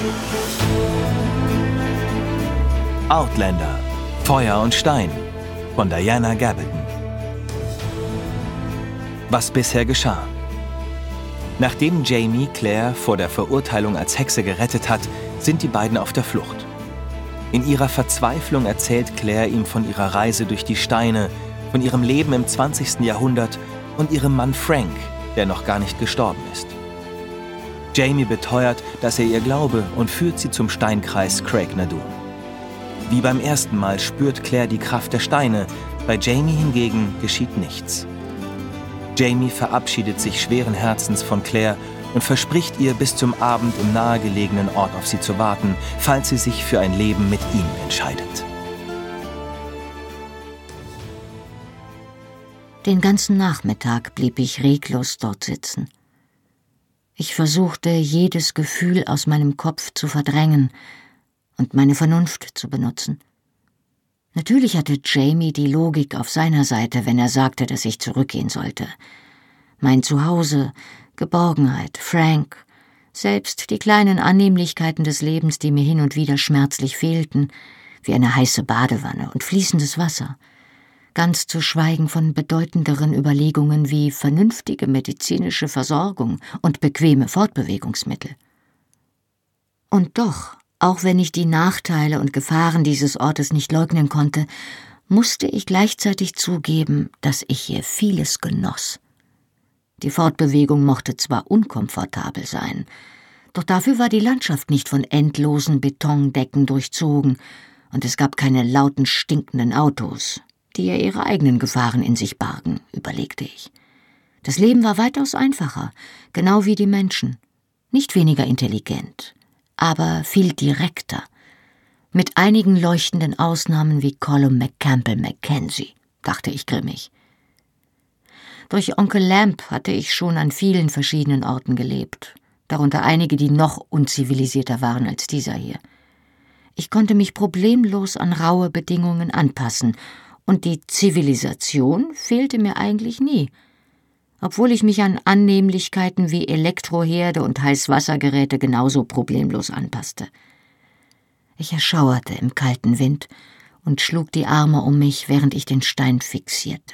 Outlander – Feuer und Stein von Diana Gabaldon. Was bisher geschah. Nachdem Jamie Claire vor der Verurteilung als Hexe gerettet hat, sind die beiden auf der Flucht. In ihrer Verzweiflung erzählt Claire ihm von ihrer Reise durch die Steine, von ihrem Leben im 20. Jahrhundert und ihrem Mann Frank, der noch gar nicht gestorben ist. Jamie beteuert, dass er ihr glaube und führt sie zum Steinkreis Craig na Dun. Wie beim ersten Mal spürt Claire die Kraft der Steine, bei Jamie hingegen geschieht nichts. Jamie verabschiedet sich schweren Herzens von Claire und verspricht ihr, bis zum Abend im nahegelegenen Ort auf sie zu warten, falls sie sich für ein Leben mit ihm entscheidet. Den ganzen Nachmittag blieb ich reglos dort sitzen. Ich versuchte, jedes Gefühl aus meinem Kopf zu verdrängen und meine Vernunft zu benutzen. Natürlich hatte Jamie die Logik auf seiner Seite, wenn er sagte, dass ich zurückgehen sollte. Mein Zuhause, Geborgenheit, Frank, selbst die kleinen Annehmlichkeiten des Lebens, die mir hin und wieder schmerzlich fehlten, wie eine heiße Badewanne und fließendes Wasser, ganz zu schweigen von bedeutenderen Überlegungen wie vernünftige medizinische Versorgung und bequeme Fortbewegungsmittel. Und doch, auch wenn ich die Nachteile und Gefahren dieses Ortes nicht leugnen konnte, musste ich gleichzeitig zugeben, dass ich hier vieles genoss. Die Fortbewegung mochte zwar unkomfortabel sein, doch dafür war die Landschaft nicht von endlosen Betondecken durchzogen und es gab keine lauten, stinkenden Autos, die ja ihre eigenen Gefahren in sich bargen, überlegte ich. Das Leben war weitaus einfacher, genau wie die Menschen, nicht weniger intelligent, aber viel direkter, mit einigen leuchtenden Ausnahmen wie Colum McCampbell Mackenzie, dachte ich grimmig. Durch Onkel Lamb hatte ich schon an vielen verschiedenen Orten gelebt, darunter einige, die noch unzivilisierter waren als dieser hier. Ich konnte mich problemlos an raue Bedingungen anpassen, und die Zivilisation fehlte mir eigentlich nie, obwohl ich mich an Annehmlichkeiten wie Elektroherde und Heißwassergeräte genauso problemlos anpasste. Ich erschauerte im kalten Wind und schlug die Arme um mich, während ich den Stein fixierte.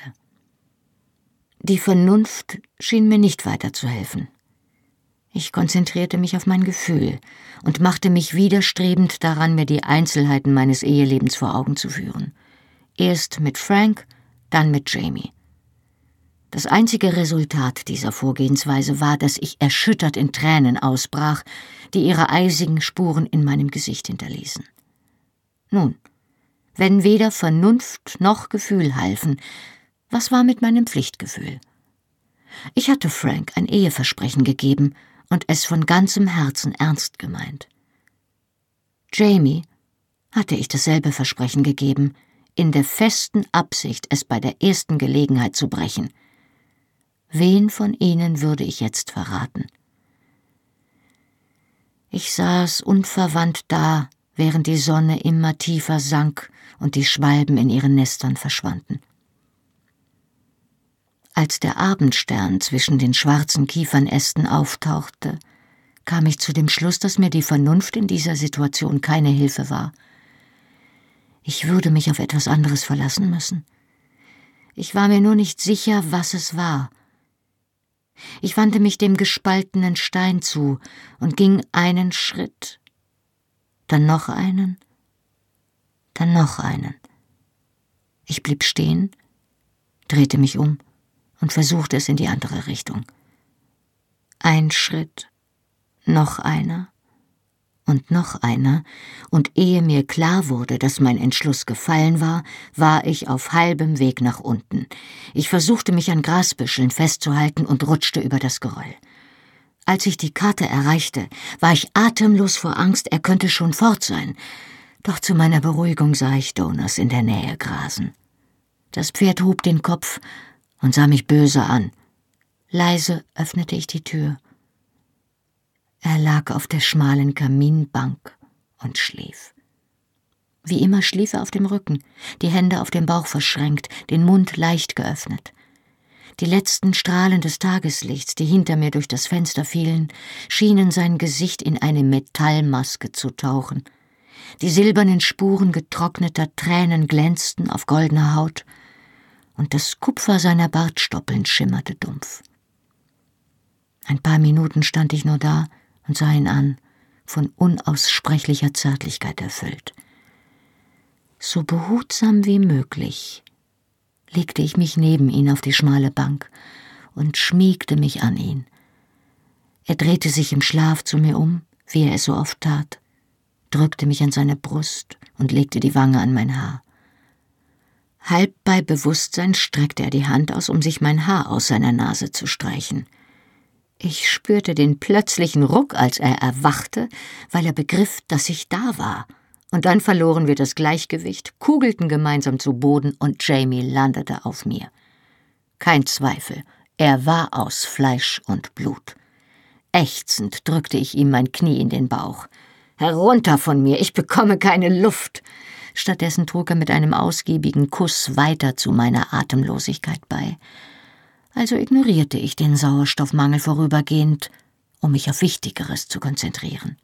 Die Vernunft schien mir nicht weiterzuhelfen. Ich konzentrierte mich auf mein Gefühl und machte mich widerstrebend daran, mir die Einzelheiten meines Ehelebens vor Augen zu führen. Erst mit Frank, dann mit Jamie. Das einzige Resultat dieser Vorgehensweise war, dass ich erschüttert in Tränen ausbrach, die ihre eisigen Spuren in meinem Gesicht hinterließen. Nun, wenn weder Vernunft noch Gefühl halfen, was war mit meinem Pflichtgefühl? Ich hatte Frank ein Eheversprechen gegeben und es von ganzem Herzen ernst gemeint. Jamie hatte ich dasselbe Versprechen gegeben, in der festen Absicht, es bei der ersten Gelegenheit zu brechen. Wen von ihnen würde ich jetzt verraten? Ich saß unverwandt da, während die Sonne immer tiefer sank und die Schwalben in ihren Nestern verschwanden. Als der Abendstern zwischen den schwarzen Kiefernästen auftauchte, kam ich zu dem Schluss, dass mir die Vernunft in dieser Situation keine Hilfe war. Ich würde mich auf etwas anderes verlassen müssen. Ich war mir nur nicht sicher, was es war. Ich wandte mich dem gespaltenen Stein zu und ging einen Schritt, dann noch einen, dann noch einen. Ich blieb stehen, drehte mich um und versuchte es in die andere Richtung. Ein Schritt, noch einer und noch einer, und ehe mir klar wurde, dass mein Entschluss gefallen war, war ich auf halbem Weg nach unten. Ich versuchte, mich an Grasbüscheln festzuhalten und rutschte über das Geröll. Als ich die Karte erreichte, war ich atemlos vor Angst, er könnte schon fort sein. Doch zu meiner Beruhigung sah ich Donas in der Nähe grasen. Das Pferd hob den Kopf und sah mich böse an. Leise öffnete ich die Tür. Er lag auf der schmalen Kaminbank und schlief. Wie immer schlief er auf dem Rücken, die Hände auf dem Bauch verschränkt, den Mund leicht geöffnet. Die letzten Strahlen des Tageslichts, die hinter mir durch das Fenster fielen, schienen sein Gesicht in eine Metallmaske zu tauchen. Die silbernen Spuren getrockneter Tränen glänzten auf goldener Haut, und das Kupfer seiner Bartstoppeln schimmerte dumpf. Ein paar Minuten stand ich nur da und sah ihn an, von unaussprechlicher Zärtlichkeit erfüllt. So behutsam wie möglich legte ich mich neben ihn auf die schmale Bank und schmiegte mich an ihn. Er drehte sich im Schlaf zu mir um, wie er es so oft tat, drückte mich an seine Brust und legte die Wange an mein Haar. Halb bei Bewusstsein streckte er die Hand aus, um sich mein Haar aus seiner Nase zu streichen. Ich spürte den plötzlichen Ruck, als er erwachte, weil er begriff, dass ich da war. Und dann verloren wir das Gleichgewicht, kugelten gemeinsam zu Boden und Jamie landete auf mir. Kein Zweifel, er war aus Fleisch und Blut. Ächzend drückte ich ihm mein Knie in den Bauch. »Herunter von mir, ich bekomme keine Luft!« Stattdessen trug er mit einem ausgiebigen Kuss weiter zu meiner Atemlosigkeit bei. Also ignorierte ich den Sauerstoffmangel vorübergehend, um mich auf Wichtigeres zu konzentrieren.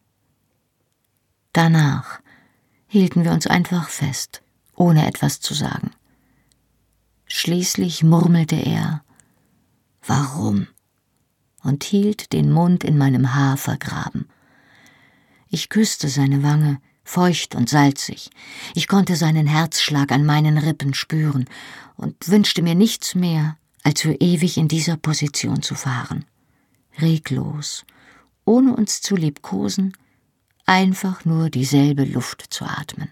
Danach hielten wir uns einfach fest, ohne etwas zu sagen. Schließlich murmelte er »Warum?« und hielt den Mund in meinem Haar vergraben. Ich küsste seine Wange, feucht und salzig. Ich konnte seinen Herzschlag an meinen Rippen spüren und wünschte mir nichts mehr, als für ewig in dieser Position zu fahren. Reglos, ohne uns zu liebkosen, einfach nur dieselbe Luft zu atmen.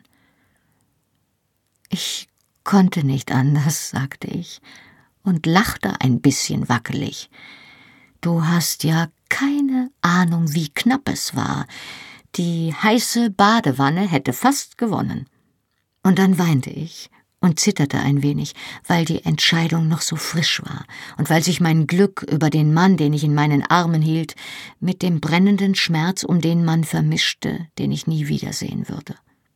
Ich konnte nicht anders, sagte ich und lachte ein bisschen wackelig. Du hast ja keine Ahnung, wie knapp es war. Die heiße Badewanne hätte fast gewonnen. Und dann weinte ich und zitterte ein wenig, weil die Entscheidung noch so frisch war und weil sich mein Glück über den Mann, den ich in meinen Armen hielt, mit dem brennenden Schmerz um den Mann vermischte, den ich nie wiedersehen würde.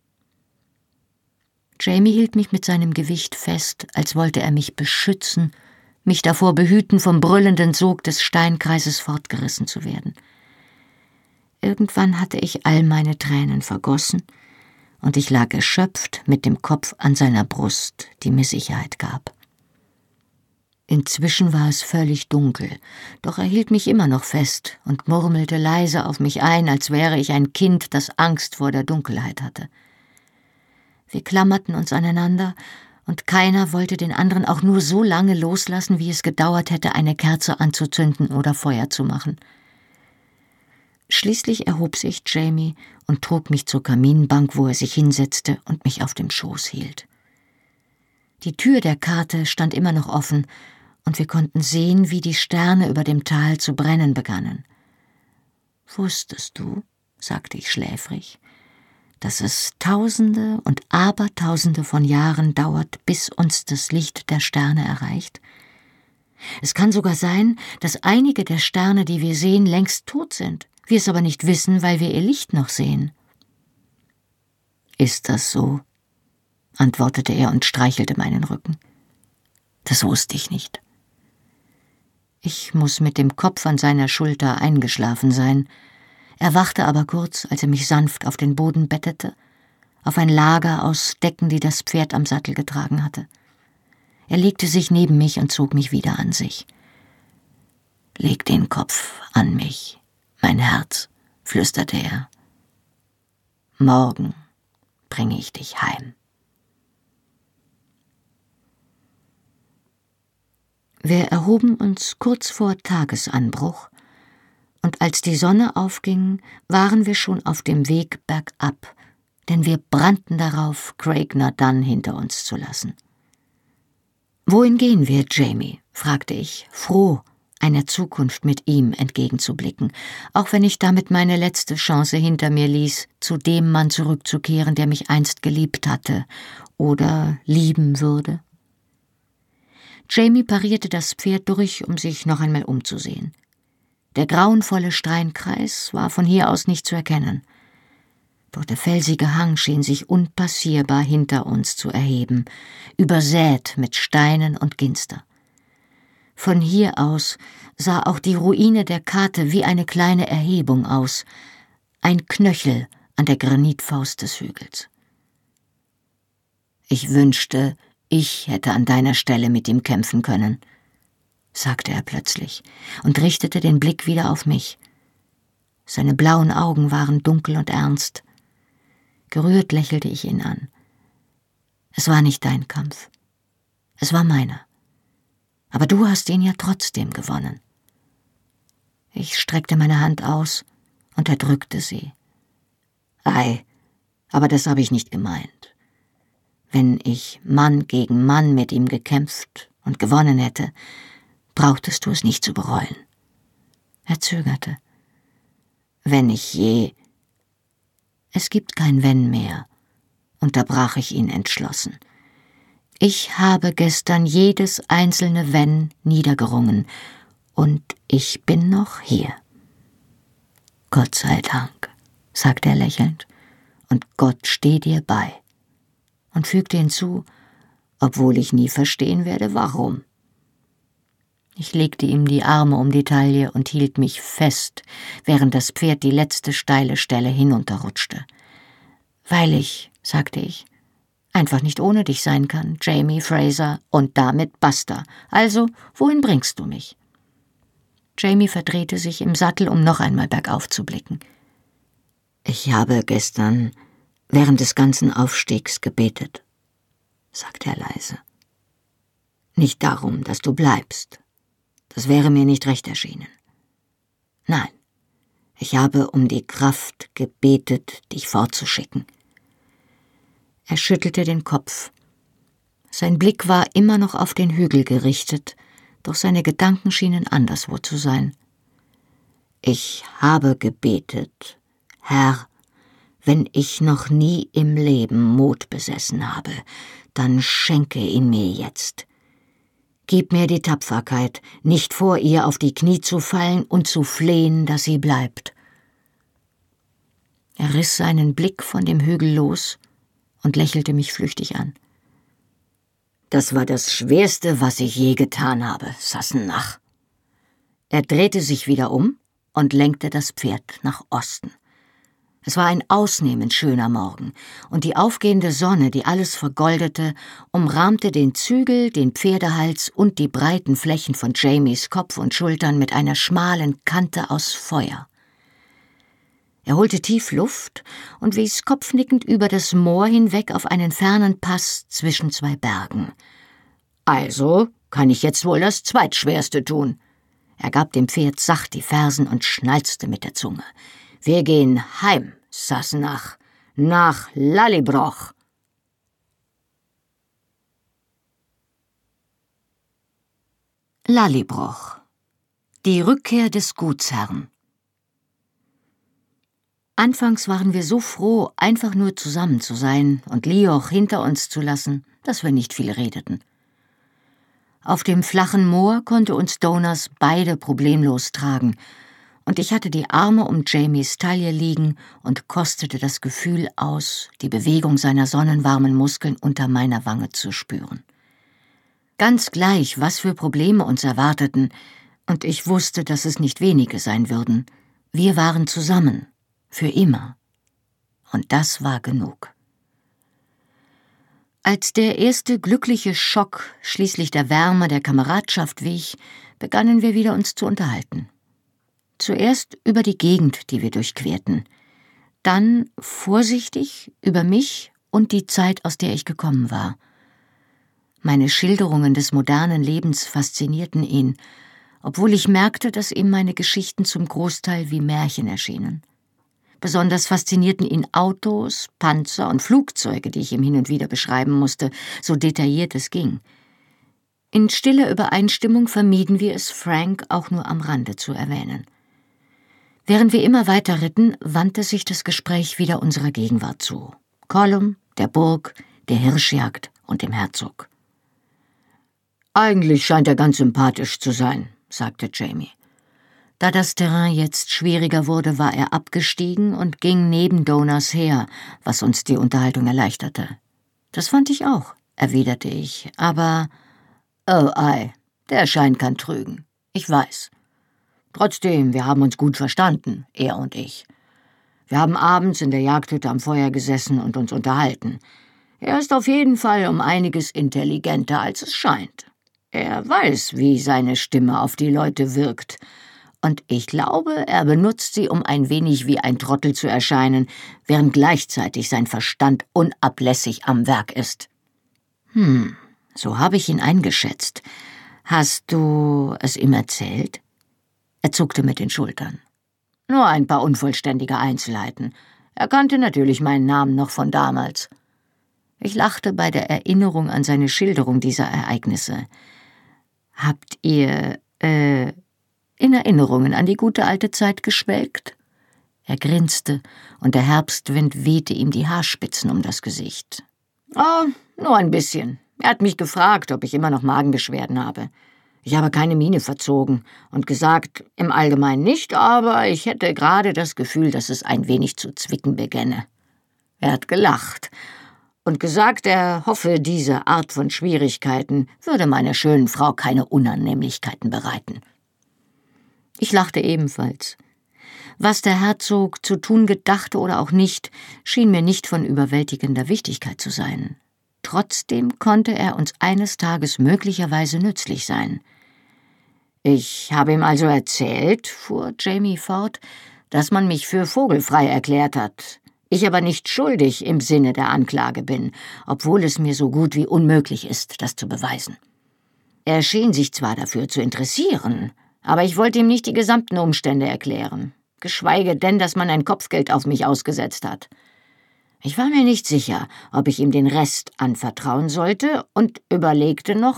Jamie hielt mich mit seinem Gewicht fest, als wollte er mich beschützen, mich davor behüten, vom brüllenden Sog des Steinkreises fortgerissen zu werden. Irgendwann hatte ich all meine Tränen vergossen, und ich lag erschöpft mit dem Kopf an seiner Brust, die mir Sicherheit gab. Inzwischen war es völlig dunkel, doch er hielt mich immer noch fest und murmelte leise auf mich ein, als wäre ich ein Kind, das Angst vor der Dunkelheit hatte. Wir klammerten uns aneinander, und keiner wollte den anderen auch nur so lange loslassen, wie es gedauert hätte, eine Kerze anzuzünden oder Feuer zu machen. Schließlich erhob sich Jamie und trug mich zur Kaminbank, wo er sich hinsetzte und mich auf dem Schoß hielt. Die Tür der Karte stand immer noch offen, und wir konnten sehen, wie die Sterne über dem Tal zu brennen begannen. »Wusstest du«, sagte ich schläfrig, »dass es Tausende und Abertausende von Jahren dauert, bis uns das Licht der Sterne erreicht? Es kann sogar sein, dass einige der Sterne, die wir sehen, längst tot sind, wir es aber nicht wissen, weil wir ihr Licht noch sehen.« »Ist das so?«, antwortete er und streichelte meinen Rücken. »Das wusste ich nicht.« Ich muss mit dem Kopf an seiner Schulter eingeschlafen sein, erwachte aber kurz, als er mich sanft auf den Boden bettete, auf ein Lager aus Decken, die das Pferd am Sattel getragen hatte. Er legte sich neben mich und zog mich wieder an sich. »Leg den Kopf an mich, mein Herz«, flüsterte er. »Morgen bringe ich dich heim.« Wir erhoben uns kurz vor Tagesanbruch, und als die Sonne aufging, waren wir schon auf dem Weg bergab, denn wir brannten darauf, Craig Na-Dun hinter uns zu lassen. »Wohin gehen wir, Jamie?«, fragte ich, froh, einer Zukunft mit ihm entgegenzublicken, auch wenn ich damit meine letzte Chance hinter mir ließ, zu dem Mann zurückzukehren, der mich einst geliebt hatte oder lieben würde. Jamie parierte das Pferd durch, um sich noch einmal umzusehen. Der grauenvolle Steinkreis war von hier aus nicht zu erkennen. Doch der felsige Hang schien sich unpassierbar hinter uns zu erheben, übersät mit Steinen und Ginster. Von hier aus sah auch die Ruine der Kate wie eine kleine Erhebung aus, ein Knöchel an der Granitfaust des Hügels. »Ich wünschte, ich hätte an deiner Stelle mit ihm kämpfen können«, sagte er plötzlich und richtete den Blick wieder auf mich. Seine blauen Augen waren dunkel und ernst. Gerührt lächelte ich ihn an. »Es war nicht dein Kampf. Es war meiner. Aber du hast ihn ja trotzdem gewonnen.« Ich streckte meine Hand aus und er drückte sie. »Ei, aber das habe ich nicht gemeint. Wenn ich Mann gegen Mann mit ihm gekämpft und gewonnen hätte, brauchtest du es nicht zu bereuen.« Er zögerte. »Wenn ich je...« »Es gibt kein Wenn mehr«, unterbrach ich ihn entschlossen. »Ich habe gestern jedes einzelne Wenn niedergerungen und ich bin noch hier.« »Gott sei Dank«, sagte er lächelnd, »und Gott steh dir bei.« Und fügte hinzu, obwohl ich nie verstehen werde, warum. Ich legte ihm die Arme um die Taille und hielt mich fest, während das Pferd die letzte steile Stelle hinunterrutschte. »Weil ich«, sagte ich, »einfach nicht ohne dich sein kann, Jamie Fraser, und damit basta. Also, wohin bringst du mich?« Jamie verdrehte sich im Sattel, um noch einmal bergauf zu blicken. »Ich habe gestern während des ganzen Aufstiegs gebetet«, sagte er leise. »Nicht darum, dass du bleibst. Das wäre mir nicht recht erschienen. Nein, ich habe um die Kraft gebetet, dich fortzuschicken.« Er schüttelte den Kopf. Sein Blick war immer noch auf den Hügel gerichtet, doch seine Gedanken schienen anderswo zu sein. »Ich habe gebetet, Herr, wenn ich noch nie im Leben Mut besessen habe, dann schenke ihn mir jetzt. Gib mir die Tapferkeit, nicht vor ihr auf die Knie zu fallen und zu flehen, dass sie bleibt.« Er riss seinen Blick von dem Hügel los und lächelte mich flüchtig an. »Das war das Schwerste, was ich je getan habe, Sassenach.« Er drehte sich wieder um und lenkte das Pferd nach Osten. Es war ein ausnehmend schöner Morgen, und die aufgehende Sonne, die alles vergoldete, umrahmte den Zügel, den Pferdehals und die breiten Flächen von Jamies Kopf und Schultern mit einer schmalen Kante aus Feuer. Er holte tief Luft und wies kopfnickend über das Moor hinweg auf einen fernen Pass zwischen zwei Bergen. »Also kann ich jetzt wohl das Zweitschwerste tun.« Er gab dem Pferd sacht die Fersen und schnalzte mit der Zunge. »Wir gehen heim, Sassenach, nach Lallybroch.« Lallybroch. Die Rückkehr des Gutsherrn. Anfangs waren wir so froh, einfach nur zusammen zu sein und Lioch hinter uns zu lassen, dass wir nicht viel redeten. Auf dem flachen Moor konnte uns Donas beide problemlos tragen, und ich hatte die Arme um Jamies Taille liegen und kostete das Gefühl aus, die Bewegung seiner sonnenwarmen Muskeln unter meiner Wange zu spüren. Ganz gleich, was für Probleme uns erwarteten, und ich wusste, dass es nicht wenige sein würden, wir waren zusammen, für immer. Und das war genug. Als der erste glückliche Schock schließlich der Wärme der Kameradschaft wich, begannen wir wieder uns zu unterhalten. Zuerst über die Gegend, die wir durchquerten, dann vorsichtig über mich und die Zeit, aus der ich gekommen war. Meine Schilderungen des modernen Lebens faszinierten ihn, obwohl ich merkte, dass ihm meine Geschichten zum Großteil wie Märchen erschienen. Besonders faszinierten ihn Autos, Panzer und Flugzeuge, die ich ihm hin und wieder beschreiben musste, so detailliert es ging. In stiller Übereinstimmung vermieden wir es, Frank auch nur am Rande zu erwähnen. Während wir immer weiter ritten, wandte sich das Gespräch wieder unserer Gegenwart zu. Gollum, der Burg, der Hirschjagd und dem Herzog. »Eigentlich scheint er ganz sympathisch zu sein«, sagte Jamie. Da das Terrain jetzt schwieriger wurde, war er abgestiegen und ging neben Donas her, was uns die Unterhaltung erleichterte. »Das fand ich auch«, erwiderte ich, »aber...« »Oh ei«, Der Schein kann trügen, ich weiß. Trotzdem, wir haben uns gut verstanden, er und ich. Wir haben abends in der Jagdhütte am Feuer gesessen und uns unterhalten. Er ist auf jeden Fall um einiges intelligenter, als es scheint. Er weiß, wie seine Stimme auf die Leute wirkt. Und ich glaube, er benutzt sie, um ein wenig wie ein Trottel zu erscheinen, während gleichzeitig sein Verstand unablässig am Werk ist. So habe ich ihn eingeschätzt. Hast du es ihm erzählt? Er zuckte mit den Schultern. Nur ein paar unvollständige Einzelheiten. Er kannte natürlich meinen Namen noch von damals. Ich lachte bei der Erinnerung an seine Schilderung dieser Ereignisse. Habt ihr, in Erinnerungen an die gute alte Zeit geschwelgt? Er grinste, und der Herbstwind wehte ihm die Haarspitzen um das Gesicht. Oh, nur ein bisschen. Er hat mich gefragt, ob ich immer noch Magenbeschwerden habe. Ich habe keine Miene verzogen und gesagt, im Allgemeinen nicht, aber ich hätte gerade das Gefühl, dass es ein wenig zu zwicken begänne. Er hat gelacht und gesagt, er hoffe, diese Art von Schwierigkeiten würde meiner schönen Frau keine Unannehmlichkeiten bereiten. Ich lachte ebenfalls. Was der Herzog zu tun gedachte oder auch nicht, schien mir nicht von überwältigender Wichtigkeit zu sein. Trotzdem konnte er uns eines Tages möglicherweise nützlich sein. Ich habe ihm also erzählt, fuhr Jamie fort, dass man mich für vogelfrei erklärt hat. Ich aber nicht schuldig im Sinne der Anklage bin, obwohl es mir so gut wie unmöglich ist, das zu beweisen. Er schien sich zwar dafür zu interessieren, aber ich wollte ihm nicht die gesamten Umstände erklären, geschweige denn, dass man ein Kopfgeld auf mich ausgesetzt hat. Ich war mir nicht sicher, ob ich ihm den Rest anvertrauen sollte und überlegte noch,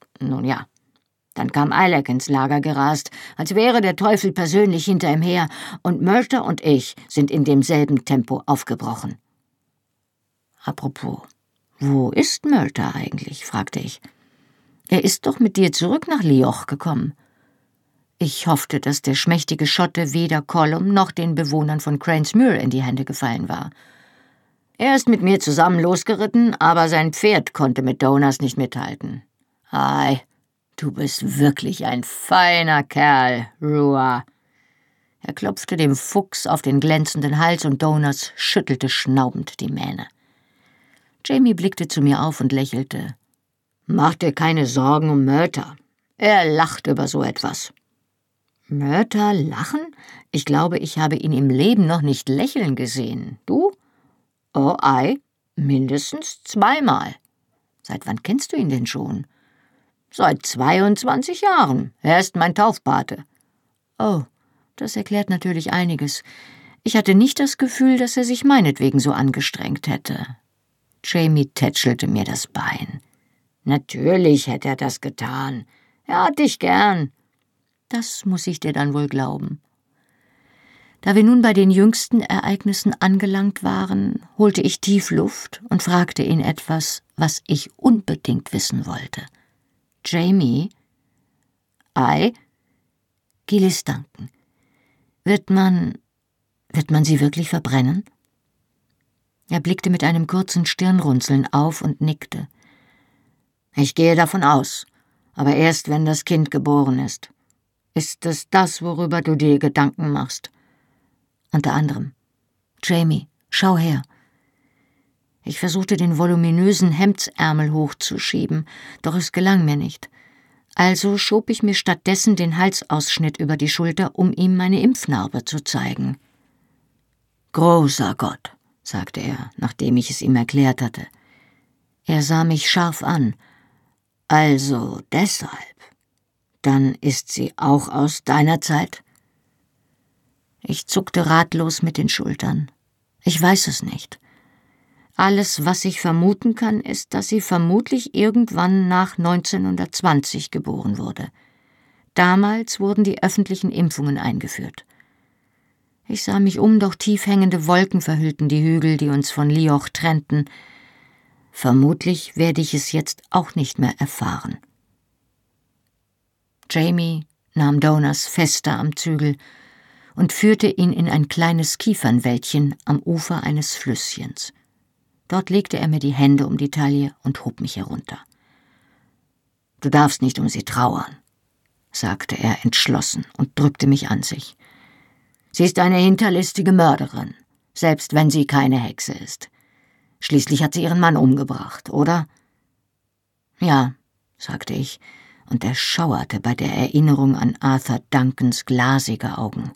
dann kam Eilek ins Lager gerast, als wäre der Teufel persönlich hinter ihm her, und Murtagh und ich sind in demselben Tempo aufgebrochen. Apropos, wo ist Murtagh eigentlich, fragte ich. Er ist doch mit dir zurück nach Lioch gekommen. Ich hoffte, dass der schmächtige Schotte weder Colum noch den Bewohnern von Cranesmuir in die Hände gefallen war. Er ist mit mir zusammen losgeritten, aber sein Pferd konnte mit Donas nicht mithalten. Ei, du bist wirklich ein feiner Kerl, Rua. Er klopfte dem Fuchs auf den glänzenden Hals und Donas schüttelte schnaubend die Mähne. Jamie blickte zu mir auf und lächelte. Mach dir keine Sorgen um Murtagh. Er lacht über so etwas. Murtagh lachen? Ich glaube, ich habe ihn im Leben noch nicht lächeln gesehen. Du? Oh, ei, mindestens 2-mal. Seit wann kennst du ihn denn schon? Seit 22 Jahren. Er ist mein Taufpate. Oh, das erklärt natürlich einiges. Ich hatte nicht das Gefühl, dass er sich meinetwegen so angestrengt hätte. Jamie tätschelte mir das Bein. Natürlich hätte er das getan. Er hat dich gern. Das muss ich dir dann wohl glauben. Da wir nun bei den jüngsten Ereignissen angelangt waren, holte ich tief Luft und fragte ihn etwas, was ich unbedingt wissen wollte. Jamie? Ei? Gilis danken. Wird man sie wirklich verbrennen? Er blickte mit einem kurzen Stirnrunzeln auf und nickte. Ich gehe davon aus, aber erst, wenn das Kind geboren ist. Ist es das, worüber du dir Gedanken machst? Unter anderem. Jamie, schau her. Ich versuchte, den voluminösen Hemdsärmel hochzuschieben, doch es gelang mir nicht. Also schob ich mir stattdessen den Halsausschnitt über die Schulter, um ihm meine Impfnarbe zu zeigen. »Großer Gott«, sagte er, nachdem ich es ihm erklärt hatte. Er sah mich scharf an. »Also deshalb. Dann ist sie auch aus deiner Zeit?« Ich zuckte ratlos mit den Schultern. Ich weiß es nicht. Alles, was ich vermuten kann, ist, dass sie vermutlich irgendwann nach 1920 geboren wurde. Damals wurden die öffentlichen Impfungen eingeführt. Ich sah mich um, doch tief hängende Wolken verhüllten die Hügel, die uns von Lioch trennten. Vermutlich werde ich es jetzt auch nicht mehr erfahren. Jamie nahm Donas fester am Zügel und führte ihn in ein kleines Kiefernwäldchen am Ufer eines Du darfst nicht um sie trauern«, sagte er entschlossen und drückte mich an sich. »Sie ist eine hinterlistige Mörderin, selbst wenn sie keine Hexe ist. Schließlich hat sie ihren Mann umgebracht, oder?« »Ja«, sagte ich, und er schauerte bei der Erinnerung an Arthur Duncans glasige Augen.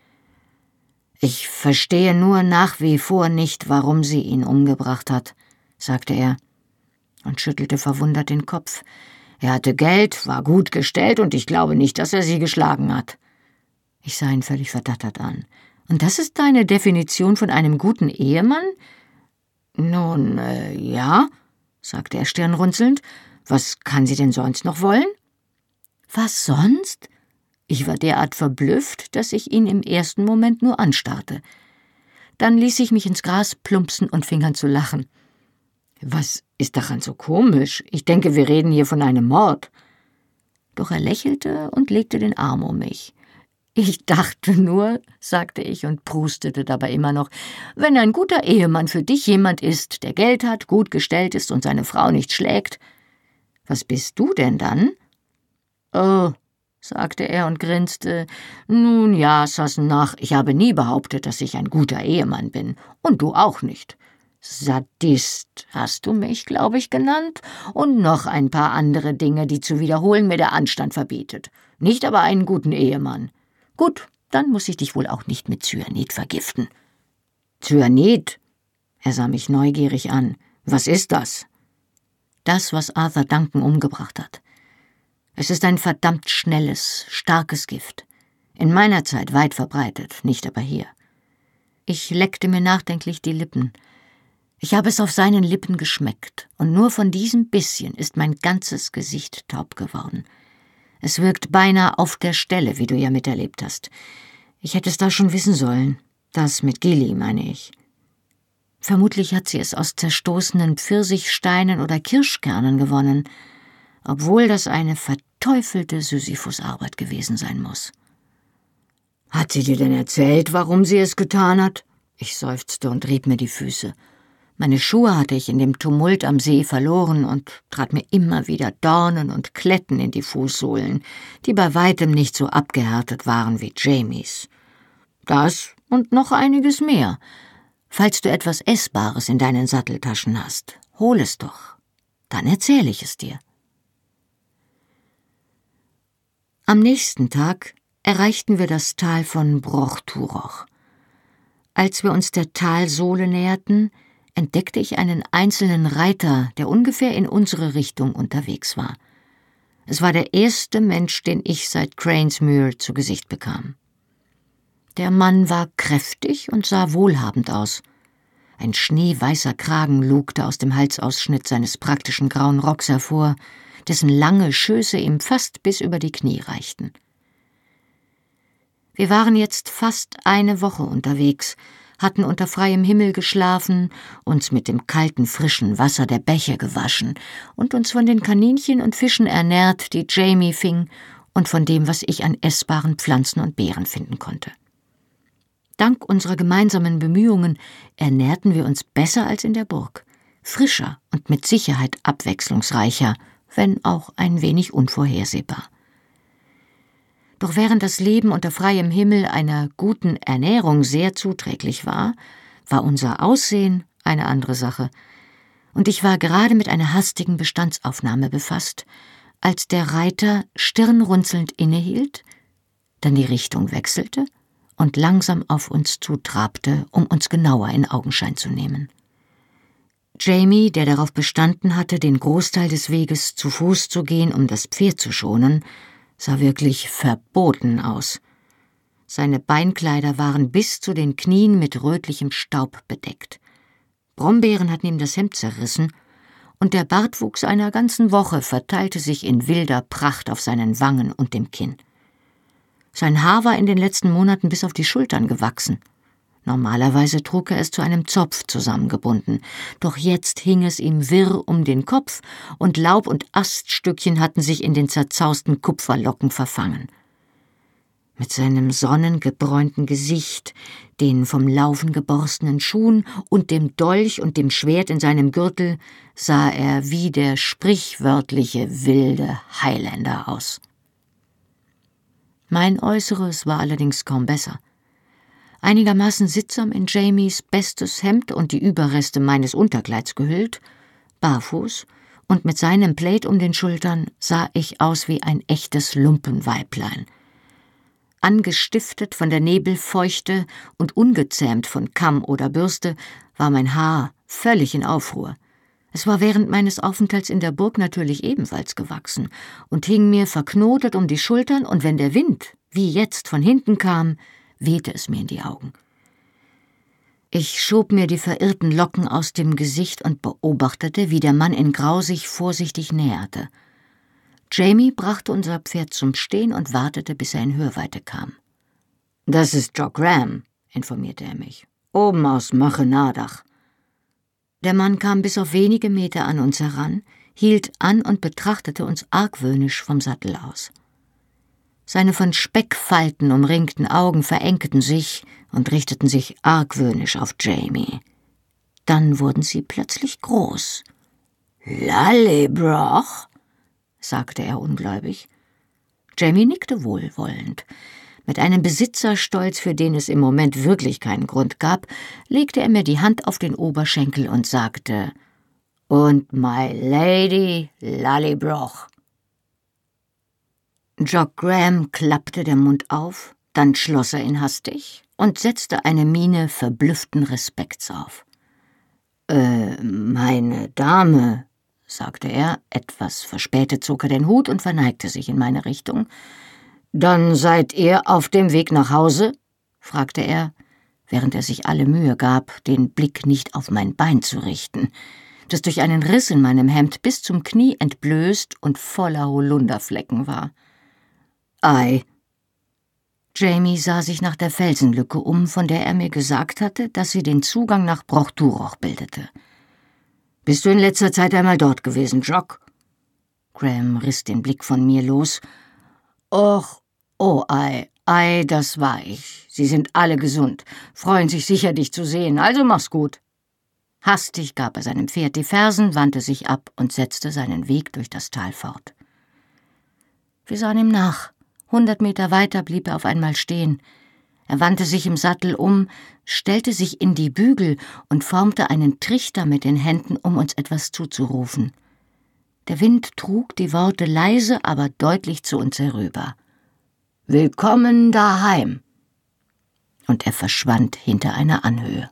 »Ich verstehe nur nach wie vor nicht, warum sie ihn umgebracht hat«, sagte er und schüttelte verwundert den Kopf. »Er hatte Geld, war gut gestellt und ich glaube nicht, dass er sie geschlagen hat.« Ich sah ihn völlig verdattert an. »Und das ist deine Definition von einem guten Ehemann?« »Nun, ja«, sagte er stirnrunzelnd. »Was kann sie denn sonst noch wollen?« »Was sonst?« Ich war derart verblüfft, dass ich ihn im ersten Moment nur anstarrte. Dann ließ ich mich ins Gras plumpsen und fing an zu lachen. »Was ist daran so komisch? Ich denke, wir reden hier von einem Mord.« Doch er lächelte und legte den Arm um mich. »Ich dachte nur«, sagte ich und prustete dabei immer noch, »wenn ein guter Ehemann für dich jemand ist, der Geld hat, gut gestellt ist und seine Frau nicht schlägt. Was bist du denn dann?« »Oh«, sagte er und grinste, »nun ja, Sassenach, ich habe nie behauptet, dass ich ein guter Ehemann bin. Und du auch nicht. Sadist hast du mich, glaube ich, genannt, und noch ein paar andere Dinge, die zu wiederholen mir der Anstand verbietet. Nicht aber einen guten Ehemann. Gut, dann muss ich dich wohl auch nicht mit Cyanid vergiften.« »Cyanid?« Er sah mich neugierig an. »Was ist das?« »Das, was Arthur Duncan umgebracht hat. Es ist ein verdammt schnelles, starkes Gift. In meiner Zeit weit verbreitet, nicht aber hier.« Ich leckte mir nachdenklich die Lippen. Ich habe es auf seinen Lippen geschmeckt, und nur von diesem bisschen ist mein ganzes Gesicht taub geworden. Es wirkt beinahe auf der Stelle, wie du ja miterlebt hast. Ich hätte es da schon wissen sollen. Das mit Gilly, meine ich. Vermutlich hat sie es aus zerstoßenen Pfirsichsteinen oder Kirschkernen gewonnen, obwohl das eine verteufelte Sisyphusarbeit gewesen sein muss. »Hat sie dir denn erzählt, warum sie es getan hat?« Ich seufzte und rieb mir die Füße. Meine Schuhe hatte ich in dem Tumult am See verloren und trat mir immer wieder Dornen und Kletten in die Fußsohlen, die bei weitem nicht so abgehärtet waren wie Jamies. Das und noch einiges mehr. Falls du etwas Essbares in deinen Satteltaschen hast, hol es doch. Dann erzähle ich es dir.« Am nächsten Tag erreichten wir das Tal von Brochturoch. Als wir uns der Talsohle näherten, entdeckte ich einen einzelnen Reiter, der ungefähr in unsere Richtung unterwegs war. Es war der erste Mensch, den ich seit Cranesmuir zu Gesicht bekam. Der Mann war kräftig und sah wohlhabend aus. Ein schneeweißer Kragen lugte aus dem Halsausschnitt seines praktischen grauen Rocks hervor, dessen lange Schöße ihm fast bis über die Knie reichten. Wir waren jetzt fast eine Woche unterwegs, hatten unter freiem Himmel geschlafen, uns mit dem kalten, frischen Wasser der Bäche gewaschen und uns von den Kaninchen und Fischen ernährt, die Jamie fing, und von dem, was ich an essbaren Pflanzen und Beeren finden konnte. Dank unserer gemeinsamen Bemühungen ernährten wir uns besser als in der Burg, frischer und mit Sicherheit abwechslungsreicher, wenn auch ein wenig unvorhersehbar. Doch während das Leben unter freiem Himmel einer guten Ernährung sehr zuträglich war, war unser Aussehen eine andere Sache, und ich war gerade mit einer hastigen Bestandsaufnahme befasst, als der Reiter stirnrunzelnd innehielt, dann die Richtung wechselte und langsam auf uns zutrabte, um uns genauer in Augenschein zu nehmen. Jamie, der darauf bestanden hatte, den Großteil des Weges zu Fuß zu gehen, um das Pferd zu schonen, sah wirklich verboten aus. Seine Beinkleider waren bis zu den Knien mit rötlichem Staub bedeckt. Brombeeren hatten ihm das Hemd zerrissen, und der Bartwuchs einer ganzen Woche verteilte sich in wilder Pracht auf seinen Wangen und dem Kinn. Sein Haar war in den letzten Monaten bis auf die Schultern gewachsen. Normalerweise trug er es zu einem Zopf zusammengebunden, doch jetzt hing es ihm wirr um den Kopf, und Laub und Aststückchen hatten sich in den zerzausten Kupferlocken verfangen. Mit seinem sonnengebräunten Gesicht, den vom Laufen geborstenen Schuhen und dem Dolch und dem Schwert in seinem Gürtel sah er wie der sprichwörtliche wilde Highlander aus. Mein Äußeres war allerdings kaum besser. Einigermaßen sittsam in Jamies bestes Hemd und die Überreste meines Unterkleids gehüllt, barfuß und mit seinem Plaid um den Schultern, sah ich aus wie ein echtes Lumpenweiblein. Angestiftet von der Nebelfeuchte und ungezähmt von Kamm oder Bürste, war mein Haar völlig in Aufruhr. Es war während meines Aufenthalts in der Burg natürlich ebenfalls gewachsen und hing mir verknotet um die Schultern, und wenn der Wind, wie jetzt, von hinten kam, wehte es mir in die Augen. Ich schob mir die verirrten Locken aus dem Gesicht und beobachtete, wie der Mann in Grau sich vorsichtig näherte. Jamie brachte unser Pferd zum Stehen und wartete, bis er in Hörweite kam. »Das ist Jock Ram«, informierte er mich. »Oben aus Möchenadach.« Der Mann kam bis auf wenige Meter an uns heran, hielt an und betrachtete uns argwöhnisch vom Sattel aus. Seine von Speckfalten umringten Augen verengten sich und richteten sich argwöhnisch auf Jamie. Dann wurden sie plötzlich groß. »Lallybroch«, sagte er ungläubig. Jamie nickte wohlwollend. Mit einem Besitzerstolz, für den es im Moment wirklich keinen Grund gab, legte er mir die Hand auf den Oberschenkel und sagte: »Und my lady Lallybroch.« Jock Ram klappte den Mund auf, dann schloss er ihn hastig und setzte eine Miene verblüfften Respekts auf. Meine Dame«, sagte er, etwas verspätet zog er den Hut und verneigte sich in meine Richtung. »Dann seid ihr auf dem Weg nach Hause?« fragte er, während er sich alle Mühe gab, den Blick nicht auf mein Bein zu richten, das durch einen Riss in meinem Hemd bis zum Knie entblößt und voller Holunderflecken war. »Ei.« Jamie sah sich nach der Felsenlücke um, von der er mir gesagt hatte, dass sie den Zugang nach Brochturoch bildete. »Bist du in letzter Zeit einmal dort gewesen, Jock?« Graham riss den Blick von mir los. »Och, oh ei, das war ich. Sie sind alle gesund, freuen sich sicher, dich zu sehen, also mach's gut.« Hastig gab er seinem Pferd die Fersen, wandte sich ab und setzte seinen Weg durch das Tal fort. Wir sahen ihm nach. 100 Meter weiter blieb er auf einmal stehen. Er wandte sich im Sattel um, stellte sich in die Bügel und formte einen Trichter mit den Händen, um uns etwas zuzurufen. Der Wind trug die Worte leise, aber deutlich zu uns herüber. »Willkommen daheim!« Und er verschwand hinter einer Anhöhe.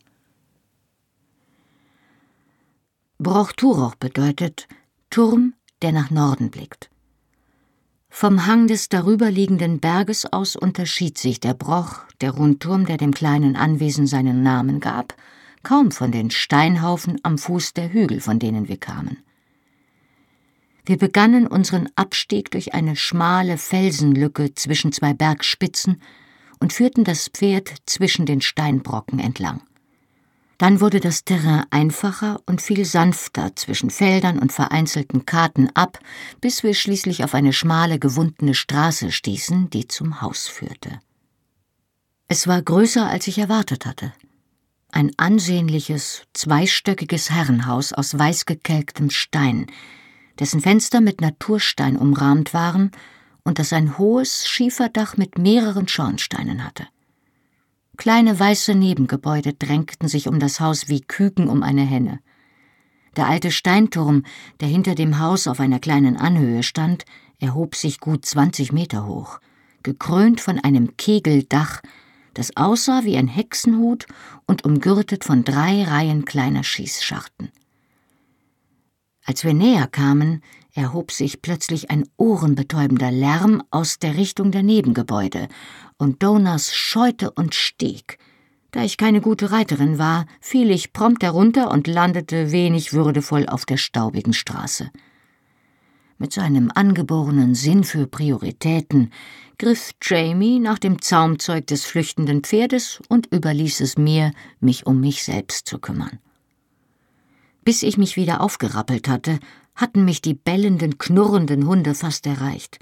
Brochturoch bedeutet Turm, der nach Norden blickt. Vom Hang des darüberliegenden Berges aus unterschied sich der Broch, der Rundturm, der dem kleinen Anwesen seinen Namen gab, kaum von den Steinhaufen am Fuß der Hügel, von denen wir kamen. Wir begannen unseren Abstieg durch eine schmale Felsenlücke zwischen zwei Bergspitzen und führten das Pferd zwischen den Steinbrocken entlang. Dann wurde das Terrain einfacher und viel sanfter zwischen Feldern und vereinzelten Karten ab, bis wir schließlich auf eine schmale, gewundene Straße stießen, die zum Haus führte. Es war größer, als ich erwartet hatte. Ein ansehnliches, zweistöckiges Herrenhaus aus weißgekelktem Stein, dessen Fenster mit Naturstein umrahmt waren und das ein hohes Schieferdach mit mehreren Schornsteinen hatte. Kleine weiße Nebengebäude drängten sich um das Haus wie Küken um eine Henne. Der alte Steinturm, der hinter dem Haus auf einer kleinen Anhöhe stand, erhob sich gut 20 Meter hoch, gekrönt von einem Kegeldach, das aussah wie ein Hexenhut und umgürtet von 3 Reihen kleiner Schießscharten. Als wir näher kamen, erhob sich plötzlich ein ohrenbetäubender Lärm aus der Richtung der Nebengebäude, und Donas scheute und stieg. Da ich keine gute Reiterin war, fiel ich prompt herunter und landete wenig würdevoll auf der staubigen Straße. Mit seinem angeborenen Sinn für Prioritäten griff Jamie nach dem Zaumzeug des flüchtenden Pferdes und überließ es mir, mich um mich selbst zu kümmern. Bis ich mich wieder aufgerappelt hatte, hatten mich die bellenden, knurrenden Hunde fast erreicht.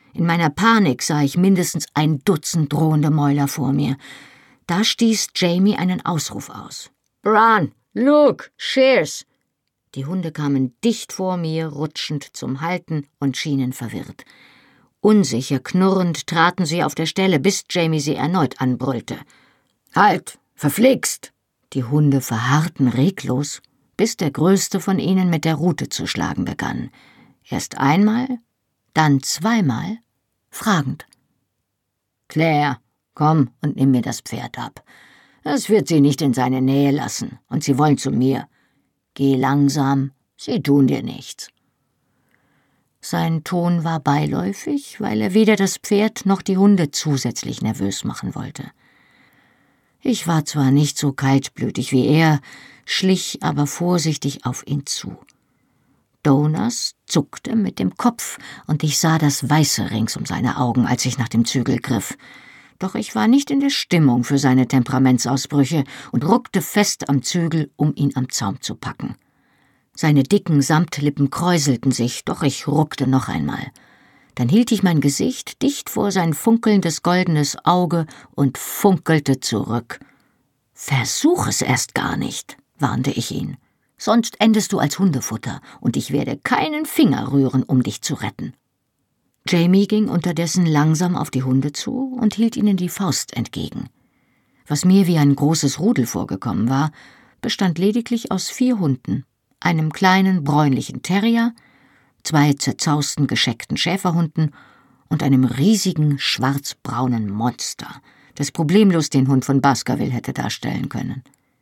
In meiner Panik sah ich mindestens ein Dutzend drohende Mäuler vor mir. Da stieß Jamie einen Ausruf aus. »Bran, Luke, Shears!« Die Hunde kamen dicht vor mir, rutschend zum Halten und schienen verwirrt. Unsicher, knurrend traten sie auf der Stelle, bis Jamie sie erneut anbrüllte. »Halt! Verflixt!« Die Hunde verharrten reglos, bis der größte von ihnen mit der Rute zu schlagen begann. Erst einmal, dann zweimal, fragend. »Claire, komm und nimm mir das Pferd ab. Es wird sie nicht in seine Nähe lassen, und sie wollen zu mir. Geh langsam, sie tun dir nichts.« Sein Ton war beiläufig, weil er weder das Pferd noch die Hunde zusätzlich nervös machen wollte. Ich war zwar nicht so kaltblütig wie er, schlich aber vorsichtig auf ihn zu. Donas zuckte mit dem Kopf, und ich sah das Weiße rings um seine Augen, als ich nach dem Zügel griff. Doch ich war nicht in der Stimmung für seine Temperamentsausbrüche und ruckte fest am Zügel, um ihn am Zaum zu packen. Seine dicken Samtlippen kräuselten sich, doch ich ruckte noch einmal. Dann hielt ich mein Gesicht dicht vor sein funkelndes goldenes Auge und funkelte zurück. »Versuch es erst gar nicht«, warnte ich ihn. »Sonst endest du als Hundefutter, und ich werde keinen Finger rühren, um dich zu retten.« Jamie ging unterdessen langsam auf die Hunde zu und hielt ihnen die Faust entgegen. Was mir wie ein großes Rudel vorgekommen war, bestand lediglich aus 4 Hunden, einem kleinen bräunlichen Terrier, 2 zerzausten, gescheckten Schäferhunden und einem riesigen, schwarzbraunen Monster, das problemlos den Hund von Baskerville hätte darstellen können.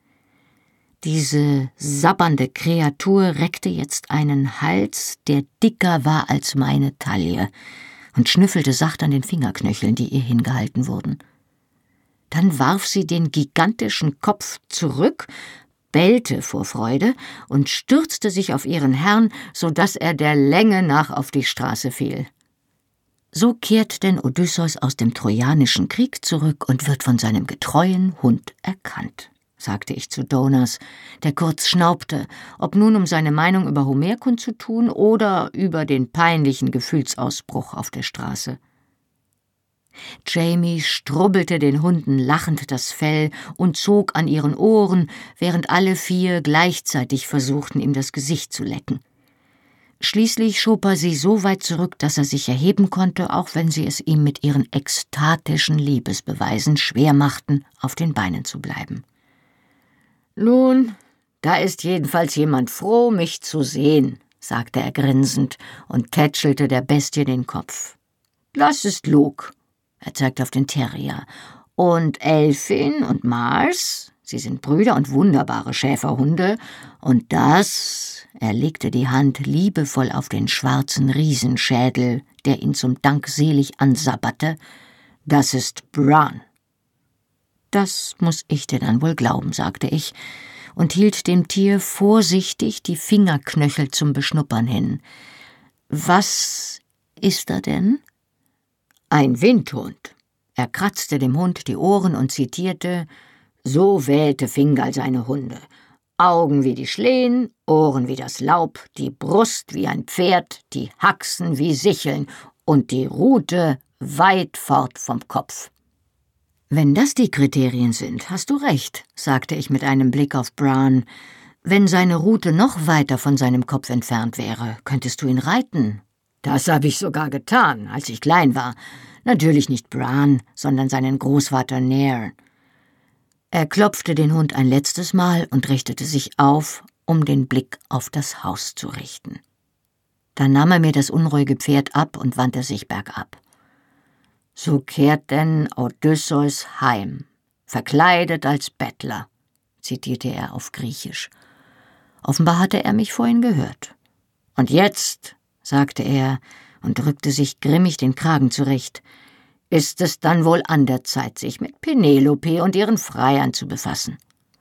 Diese sabbernde Kreatur reckte jetzt einen Hals, der dicker war als meine Taille, und schnüffelte sacht an den Fingerknöcheln, die ihr hingehalten wurden. Dann warf sie den gigantischen Kopf zurück, bellte vor Freude und stürzte sich auf ihren Herrn, so dass er der Länge nach auf die Straße fiel. So kehrt denn Odysseus aus dem Trojanischen Krieg zurück und wird von seinem getreuen Hund erkannt, sagte ich zu Donas, der kurz schnaubte, ob nun um seine Meinung über Homer kundzutun oder über den peinlichen Gefühlsausbruch auf der Straße. Jamie strubbelte den Hunden lachend das Fell und zog an ihren Ohren, während alle 4 gleichzeitig versuchten, ihm das Gesicht zu lecken. Schließlich schob er sie so weit zurück, dass er sich erheben konnte, auch wenn sie es ihm mit ihren ekstatischen Liebesbeweisen schwer machten, auf den Beinen zu bleiben. »Nun, da ist jedenfalls jemand froh, mich zu sehen«, sagte er grinsend und tätschelte der Bestie den Kopf. »Das ist Luke«, er zeigte auf den Terrier, »und Elfin und Mars, sie sind Brüder und wunderbare Schäferhunde, und das«, er legte die Hand liebevoll auf den schwarzen Riesenschädel, der ihn zum Dank selig ansabberte, »das ist Bran.« »Das muss ich dir dann wohl glauben«, sagte ich und hielt dem Tier vorsichtig die Fingerknöchel zum Beschnuppern hin. »Was ist er denn?« »Ein Windhund.« Er kratzte dem Hund die Ohren und zitierte: »So wählte Fingal seine Hunde. Augen wie die Schlehen, Ohren wie das Laub, die Brust wie ein Pferd, die Haxen wie Sicheln und die Rute weit fort vom Kopf.« »Wenn das die Kriterien sind, hast du recht«, sagte ich mit einem Blick auf Bran. »Wenn seine Rute noch weiter von seinem Kopf entfernt wäre, könntest du ihn reiten.« »Das habe ich sogar getan, als ich klein war. Natürlich nicht Bran, sondern seinen Großvater Nair.« Er klopfte den Hund ein letztes Mal und richtete sich auf, um den Blick auf das Haus zu richten. Dann nahm er mir das unruhige Pferd ab und wandte sich bergab. »So kehrt denn Odysseus heim, verkleidet als Bettler«, zitierte er auf Griechisch. Offenbar hatte er mich vorhin gehört. »Und jetzt«, sagte er und drückte sich grimmig den Kragen zurecht, »ist es dann wohl an der Zeit, sich mit Penelope und ihren Freiern zu befassen.«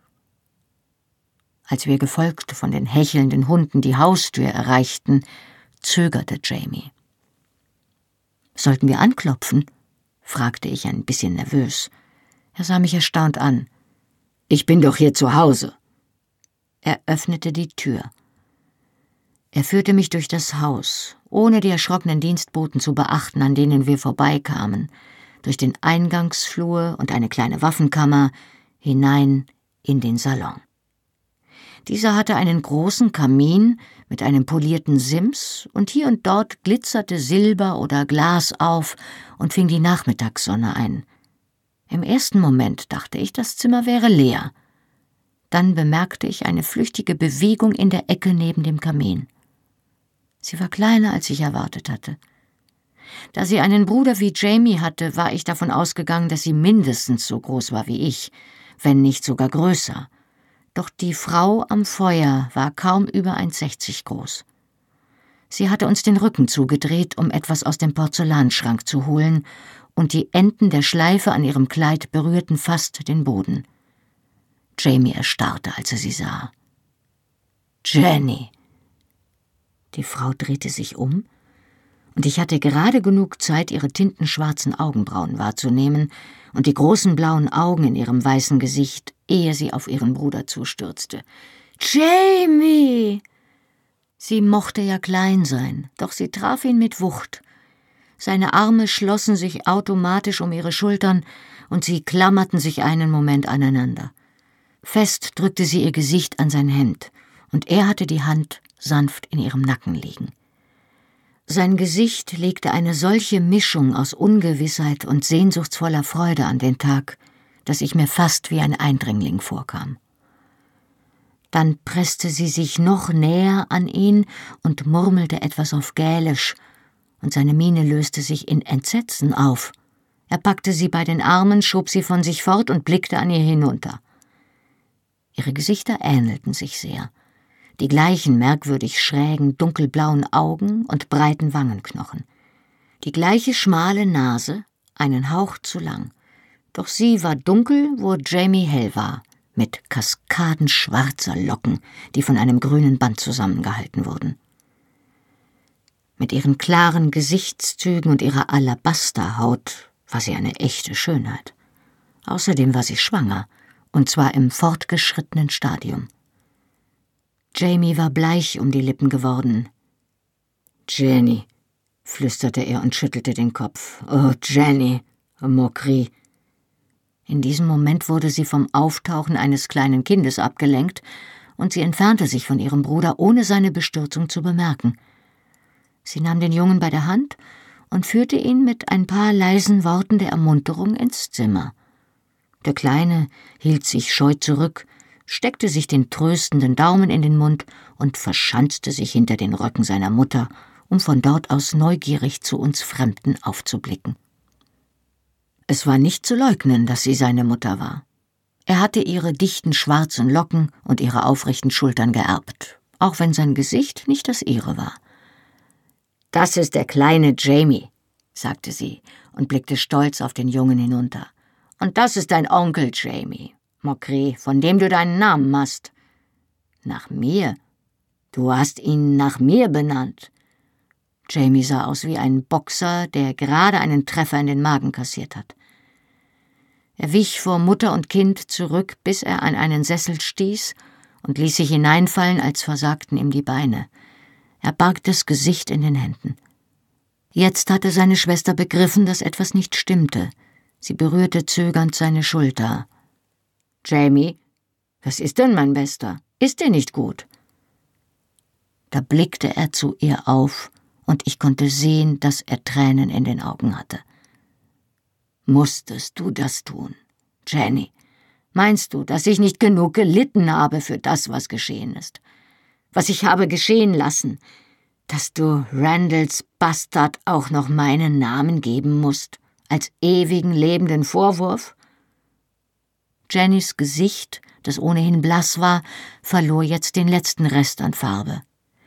Als wir gefolgt von den hechelnden Hunden die Haustür erreichten, zögerte Jamie. »Sollten wir anklopfen?« fragte ich ein bisschen nervös. Er sah mich erstaunt an. »Ich bin doch hier zu Hause.« Er öffnete die Tür. Er führte mich durch das Haus, ohne die erschrockenen Dienstboten zu beachten, an denen wir vorbeikamen, durch den Eingangsflur und eine kleine Waffenkammer, hinein in den Salon. Dieser hatte einen großen Kamin mit einem polierten Sims, und hier und dort glitzerte Silber oder Glas auf und fing die Nachmittagssonne ein. Im ersten Moment dachte ich, das Zimmer wäre leer. Dann bemerkte ich eine flüchtige Bewegung in der Ecke neben dem Kamin. Sie war kleiner, als ich erwartet hatte. Da sie einen Bruder wie Jamie hatte, war ich davon ausgegangen, dass sie mindestens so groß war wie ich, wenn nicht sogar größer. Doch die Frau am Feuer war kaum über 1,60 groß. Sie hatte uns den Rücken zugedreht, um etwas aus dem Porzellanschrank zu holen, und die Enden der Schleife an ihrem Kleid berührten fast den Boden. Jamie erstarrte, als er sie sah. »Jenny!« Die Frau drehte sich um, und ich hatte gerade genug Zeit, ihre tintenschwarzen Augenbrauen wahrzunehmen und die großen blauen Augen in ihrem weißen Gesicht, ehe sie auf ihren Bruder zustürzte. »Jamie!« Sie mochte ja klein sein, doch sie traf ihn mit Wucht. Seine Arme schlossen sich automatisch um ihre Schultern, und sie klammerten sich einen Moment aneinander. Fest drückte sie ihr Gesicht an sein Hemd, und er hatte die Hand sanft in ihrem Nacken liegen. Sein Gesicht legte eine solche Mischung aus Ungewissheit und sehnsuchtsvoller Freude an den Tag, dass ich mir fast wie ein Eindringling vorkam. Dann presste sie sich noch näher an ihn und murmelte etwas auf Gälisch, und seine Miene löste sich in Entsetzen auf. Er packte sie bei den Armen, schob sie von sich fort und blickte an ihr hinunter. Ihre Gesichter ähnelten sich sehr. Die gleichen merkwürdig schrägen, dunkelblauen Augen und breiten Wangenknochen. Die gleiche schmale Nase, einen Hauch zu lang. Doch sie war dunkel, wo Jamie hell war, mit Kaskaden schwarzer Locken, die von einem grünen Band zusammengehalten wurden. Mit ihren klaren Gesichtszügen und ihrer Alabasterhaut war sie eine echte Schönheit. Außerdem war sie schwanger, und zwar im fortgeschrittenen Stadium. Jamie war bleich um die Lippen geworden. »Jenny«, flüsterte er und schüttelte den Kopf. »Oh, Jenny, Moquerie.« In diesem Moment wurde sie vom Auftauchen eines kleinen Kindes abgelenkt, und sie entfernte sich von ihrem Bruder, ohne seine Bestürzung zu bemerken. Sie nahm den Jungen bei der Hand und führte ihn mit ein paar leisen Worten der Ermunterung ins Zimmer. Der Kleine hielt sich scheu zurück, steckte sich den tröstenden Daumen in den Mund und verschanzte sich hinter den Röcken seiner Mutter, um von dort aus neugierig zu uns Fremden aufzublicken. Es war nicht zu leugnen, dass sie seine Mutter war. Er hatte ihre dichten schwarzen Locken und ihre aufrechten Schultern geerbt, auch wenn sein Gesicht nicht das ihre war. »Das ist der kleine Jamie«, sagte sie und blickte stolz auf den Jungen hinunter. »Und das ist dein Onkel Jamie, Moquerie, von dem du deinen Namen hast.« »Nach mir? Du hast ihn nach mir benannt.« Jamie sah aus wie ein Boxer, der gerade einen Treffer in den Magen kassiert hat. Er wich vor Mutter und Kind zurück, bis er an einen Sessel stieß und ließ sich hineinfallen, als versagten ihm die Beine. Er barg das Gesicht in den Händen. Jetzt hatte seine Schwester begriffen, dass etwas nicht stimmte. Sie berührte zögernd seine Schulter. »Jamie, was ist denn, mein Bester? Ist dir nicht gut?« Da blickte er zu ihr auf, und ich konnte sehen, dass er Tränen in den Augen hatte. »Musstest du das tun, Jenny? Meinst du, dass ich nicht genug gelitten habe für das, was geschehen ist? Was ich habe geschehen lassen, dass du Randalls Bastard auch noch meinen Namen geben musst, als ewigen lebenden Vorwurf?« Jennys Gesicht, das ohnehin blass war, verlor jetzt den letzten Rest an Farbe.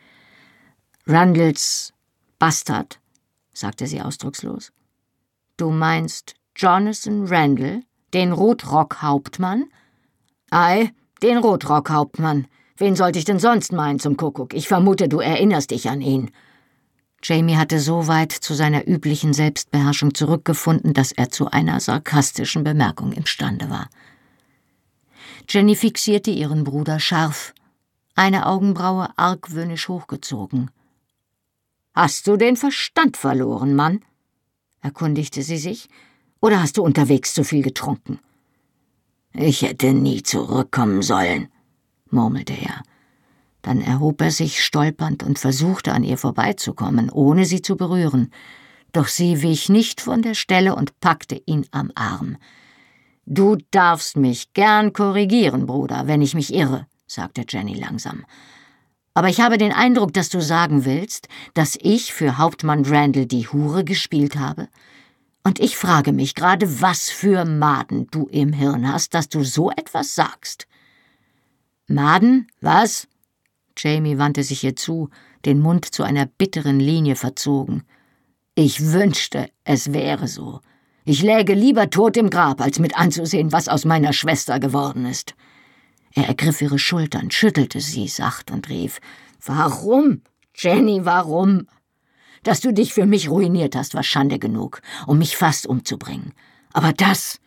»Randalls Bastard«, sagte sie ausdruckslos. »Du meinst Jonathan Randall, den Rotrock-Hauptmann?« »Ei, den Rotrock-Hauptmann. Wen sollte ich denn sonst meinen, zum Kuckuck? Ich vermute, du erinnerst dich an ihn.« Jamie hatte so weit zu seiner üblichen Selbstbeherrschung zurückgefunden, dass er zu einer sarkastischen Bemerkung imstande war. Jenny fixierte ihren Bruder scharf. eine Augenbraue argwöhnisch hochgezogen. »Hast du den Verstand verloren, Mann?« erkundigte sie sich. »Oder hast du unterwegs zu viel getrunken?« »Ich hätte nie zurückkommen sollen«, murmelte er. Dann erhob er sich stolpernd und versuchte, an ihr vorbeizukommen, ohne sie zu berühren. Doch sie wich nicht von der Stelle und packte ihn am Arm. »Du darfst mich gern korrigieren, Bruder, wenn ich mich irre«, sagte Jenny langsam. »Aber ich habe den Eindruck, dass du sagen willst, dass ich für Hauptmann Randall die Hure gespielt habe? Und ich frage mich gerade, was für Maden du im Hirn hast, dass du so etwas sagst.« »Maden? Was?« Jamie wandte sich ihr zu, den Mund zu einer bitteren Linie verzogen. »Ich wünschte, es wäre so. Ich läge lieber tot im Grab, als mit anzusehen, was aus meiner Schwester geworden ist.« Er ergriff ihre Schultern, schüttelte sie sacht und rief, »Warum, Jenny, warum? Dass du dich für mich ruiniert hast, war Schande genug, um mich fast umzubringen. Aber das...«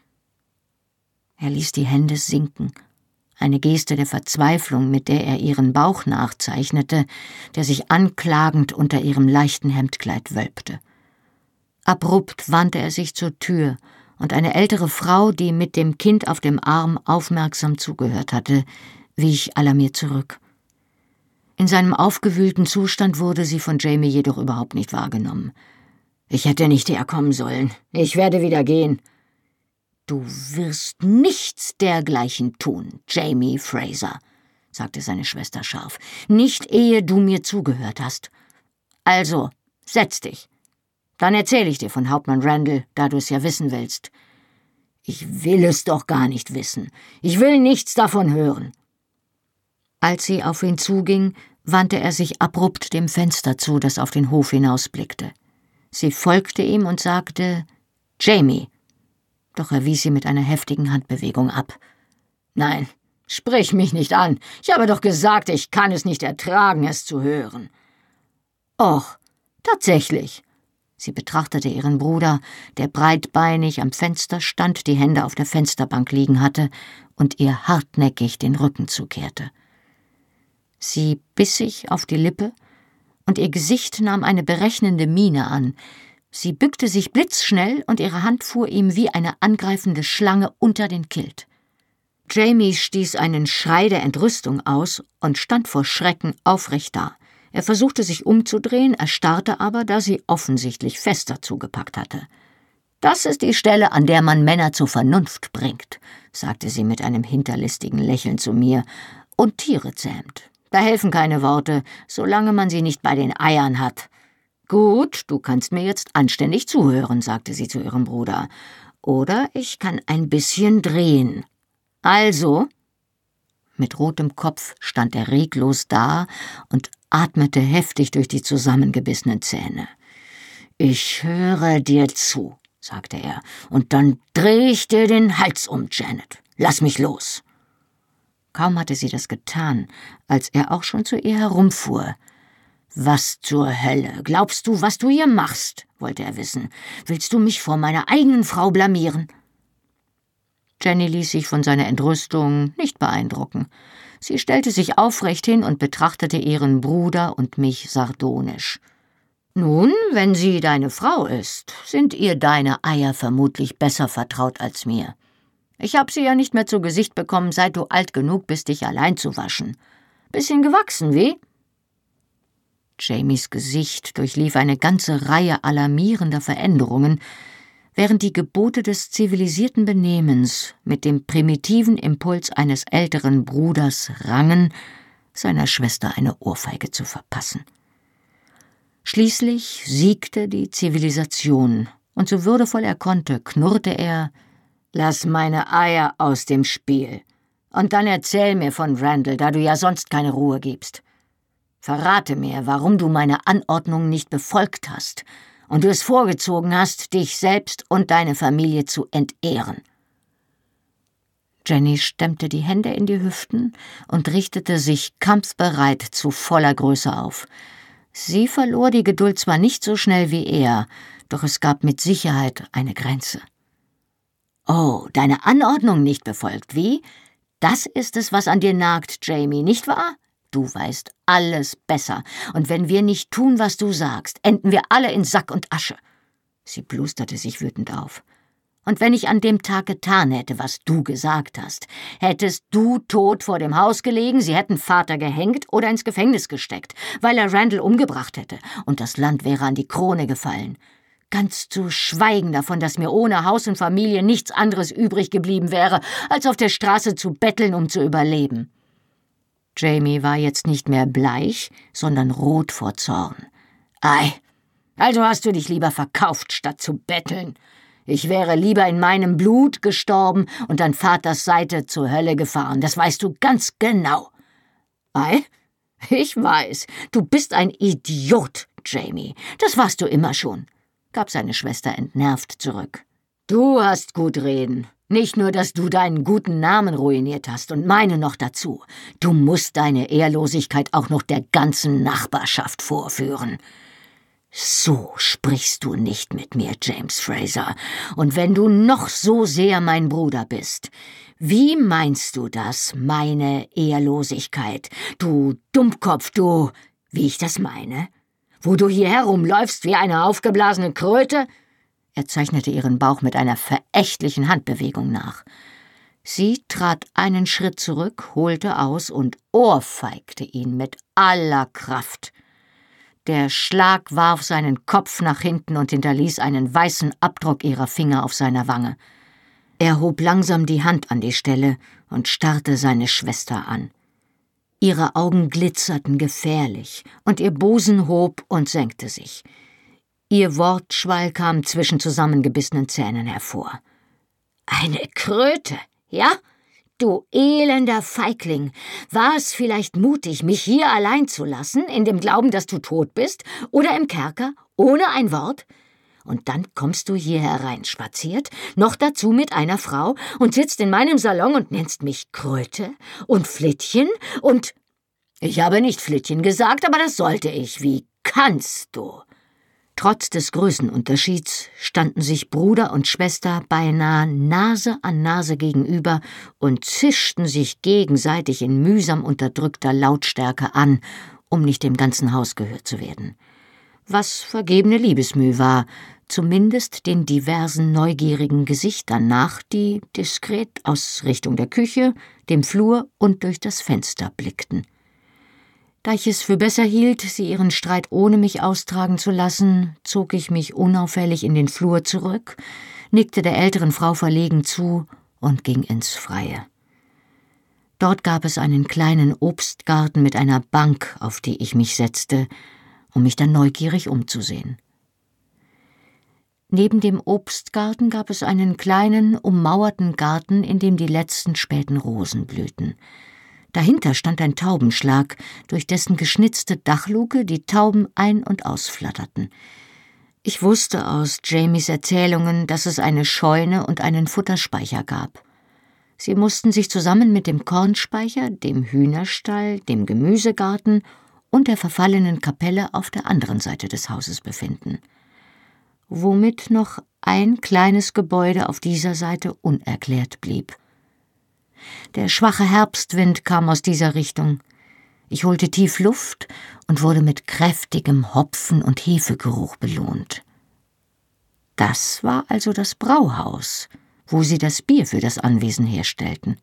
Er ließ die Hände sinken, eine Geste der Verzweiflung, mit der er ihren Bauch nachzeichnete, der sich anklagend unter ihrem leichten Hemdkleid wölbte. Abrupt wandte er sich zur Tür, und eine ältere Frau, die mit dem Kind auf dem Arm aufmerksam zugehört hatte, wich alarmiert zurück. In seinem aufgewühlten Zustand wurde sie von Jamie jedoch überhaupt nicht wahrgenommen. »Ich hätte nicht herkommen sollen. Ich werde wieder gehen.« »Du wirst nichts dergleichen tun, Jamie Fraser«, sagte seine Schwester scharf, »nicht ehe du mir zugehört hast. Also, setz dich. Dann erzähle ich dir von Hauptmann Randall, da du es ja wissen willst.« »Ich will es doch gar nicht wissen. Ich will nichts davon hören.« Als sie auf ihn zuging, wandte er sich abrupt dem Fenster zu, das auf den Hof hinausblickte. Sie folgte ihm und sagte, »Jamie«, doch er wies sie mit einer heftigen Handbewegung ab. »Nein, sprich mich nicht an. Ich habe doch gesagt, ich kann es nicht ertragen, es zu hören.« »Och, tatsächlich.« Sie betrachtete ihren Bruder, der breitbeinig am Fenster stand, die Hände auf der Fensterbank liegen hatte und ihr hartnäckig den Rücken zukehrte. Sie biss sich auf die Lippe, und ihr Gesicht nahm eine berechnende Miene an. Sie bückte sich blitzschnell, und ihre Hand fuhr ihm wie eine angreifende Schlange unter den Kilt. Jamie stieß einen Schrei der Entrüstung aus und stand vor Schrecken aufrecht da. Er versuchte sich umzudrehen, erstarrte aber, da sie offensichtlich fester zugepackt hatte. »Das ist die Stelle, an der man Männer zur Vernunft bringt«, sagte sie mit einem hinterlistigen Lächeln zu mir, »und Tiere zähmt. Da helfen keine Worte, solange man sie nicht bei den Eiern hat.« »Gut, du kannst mir jetzt anständig zuhören«, sagte sie zu ihrem Bruder. »Oder ich kann ein bisschen drehen. Also...« Mit rotem Kopf stand er reglos da und atmete heftig durch die zusammengebissenen Zähne. »Ich höre dir zu«, sagte er, »und dann dreh ich dir den Hals um, Janet. Lass mich los.« Kaum hatte sie das getan, als er auch schon zu ihr herumfuhr. »Was zur Hölle? Glaubst du, was du hier machst?«, wollte er wissen. »Willst du mich vor meiner eigenen Frau blamieren?« Jenny ließ sich von seiner Entrüstung nicht beeindrucken. Sie stellte sich aufrecht hin und betrachtete ihren Bruder und mich sardonisch. »Nun, wenn sie deine Frau ist, sind ihr deine Eier vermutlich besser vertraut als mir. Ich habe sie ja nicht mehr zu Gesicht bekommen, seit du alt genug bist, dich allein zu waschen. Bisschen gewachsen, wie?« Jamies Gesicht durchlief eine ganze Reihe alarmierender Veränderungen, während die Gebote des zivilisierten Benehmens mit dem primitiven Impuls eines älteren Bruders rangen, seiner Schwester eine Ohrfeige zu verpassen. Schließlich siegte die Zivilisation, und so würdevoll er konnte, knurrte er, »Lass meine Eier aus dem Spiel, und dann erzähl mir von Randall, da du ja sonst keine Ruhe gibst. Verrate mir, warum du meine Anordnung nicht befolgt hast und du es vorgezogen hast, dich selbst und deine Familie zu entehren.« Jenny stemmte die Hände in die Hüften und richtete sich kampfbereit zu voller Größe auf. Sie verlor die Geduld zwar nicht so schnell wie er, doch es gab mit Sicherheit eine Grenze. »Oh, deine Anordnung nicht befolgt, wie? Das ist es, was an dir nagt, Jamie, nicht wahr? Du weißt alles besser. Und wenn wir nicht tun, was du sagst, enden wir alle in Sack und Asche. Sie plusterte sich wütend auf. Und wenn ich an dem Tag getan hätte, was du gesagt hast, hättest du tot vor dem Haus gelegen, sie hätten Vater gehängt oder ins Gefängnis gesteckt, weil er Randall umgebracht hätte, und das Land wäre an die Krone gefallen. Ganz zu schweigen davon, dass mir ohne Haus und Familie nichts anderes übrig geblieben wäre, als auf der Straße zu betteln, um zu überleben. Jamie war jetzt nicht mehr bleich, sondern rot vor Zorn. »Ei, also hast du dich lieber verkauft, statt zu betteln. Ich wäre lieber in meinem Blut gestorben und an Vaters Seite zur Hölle gefahren, das weißt du ganz genau.« »Ei, ich weiß, du bist ein Idiot, Jamie, das warst du immer schon«, gab seine Schwester entnervt zurück. »Du hast gut reden. Nicht nur, dass du deinen guten Namen ruiniert hast und meine noch dazu. Du musst deine Ehrlosigkeit auch noch der ganzen Nachbarschaft vorführen.« »So sprichst du nicht mit mir, James Fraser. Und wenn du noch so sehr mein Bruder bist, wie meinst du das, meine Ehrlosigkeit? Du Dummkopf, du, wie ich das meine? Wo du hier herumläufst wie eine aufgeblasene Kröte?« Er zeichnete ihren Bauch mit einer verächtlichen Handbewegung nach. Sie trat einen Schritt zurück, holte aus und ohrfeigte ihn mit aller Kraft. Der Schlag warf seinen Kopf nach hinten und hinterließ einen weißen Abdruck ihrer Finger auf seiner Wange. Er hob langsam die Hand an die Stelle und starrte seine Schwester an. Ihre Augen glitzerten gefährlich, und ihr Busen hob und senkte sich. Ihr Wortschwall kam zwischen zusammengebissenen Zähnen hervor. »Eine Kröte, ja? Du elender Feigling, war es vielleicht mutig, mich hier allein zu lassen, in dem Glauben, dass du tot bist, oder im Kerker, ohne ein Wort? Und dann kommst du hier hereinspaziert, noch dazu mit einer Frau, und sitzt in meinem Salon und nennst mich Kröte und Flittchen und...« »Ich habe nicht Flittchen gesagt, aber das sollte ich. Wie kannst du?« Trotz des Größenunterschieds standen sich Bruder und Schwester beinahe Nase an Nase gegenüber und zischten sich gegenseitig in mühsam unterdrückter Lautstärke an, um nicht dem ganzen Haus gehört zu werden. Was vergebene Liebesmüh war, zumindest den diversen neugierigen Gesichtern nach, die diskret aus Richtung der Küche, dem Flur und durch das Fenster blickten. Da ich es für besser hielt, sie ihren Streit ohne mich austragen zu lassen, zog ich mich unauffällig in den Flur zurück, nickte der älteren Frau verlegen zu und ging ins Freie. Dort gab es einen kleinen Obstgarten mit einer Bank, auf die ich mich setzte, um mich dann neugierig umzusehen. Neben dem Obstgarten gab es einen kleinen, ummauerten Garten, in dem die letzten späten Rosen blühten. Dahinter stand ein Taubenschlag, durch dessen geschnitzte Dachluke die Tauben ein- und ausflatterten. Ich wusste aus Jamies Erzählungen, dass es eine Scheune und einen Futterspeicher gab. Sie mussten sich zusammen mit dem Kornspeicher, dem Hühnerstall, dem Gemüsegarten und der verfallenen Kapelle auf der anderen Seite des Hauses befinden. Womit noch ein kleines Gebäude auf dieser Seite unerklärt blieb. Der schwache Herbstwind kam aus dieser Richtung. Ich holte tief Luft und wurde mit kräftigem Hopfen- und Hefegeruch belohnt. Das war also das Brauhaus, wo sie das Bier für das Anwesen herstellten.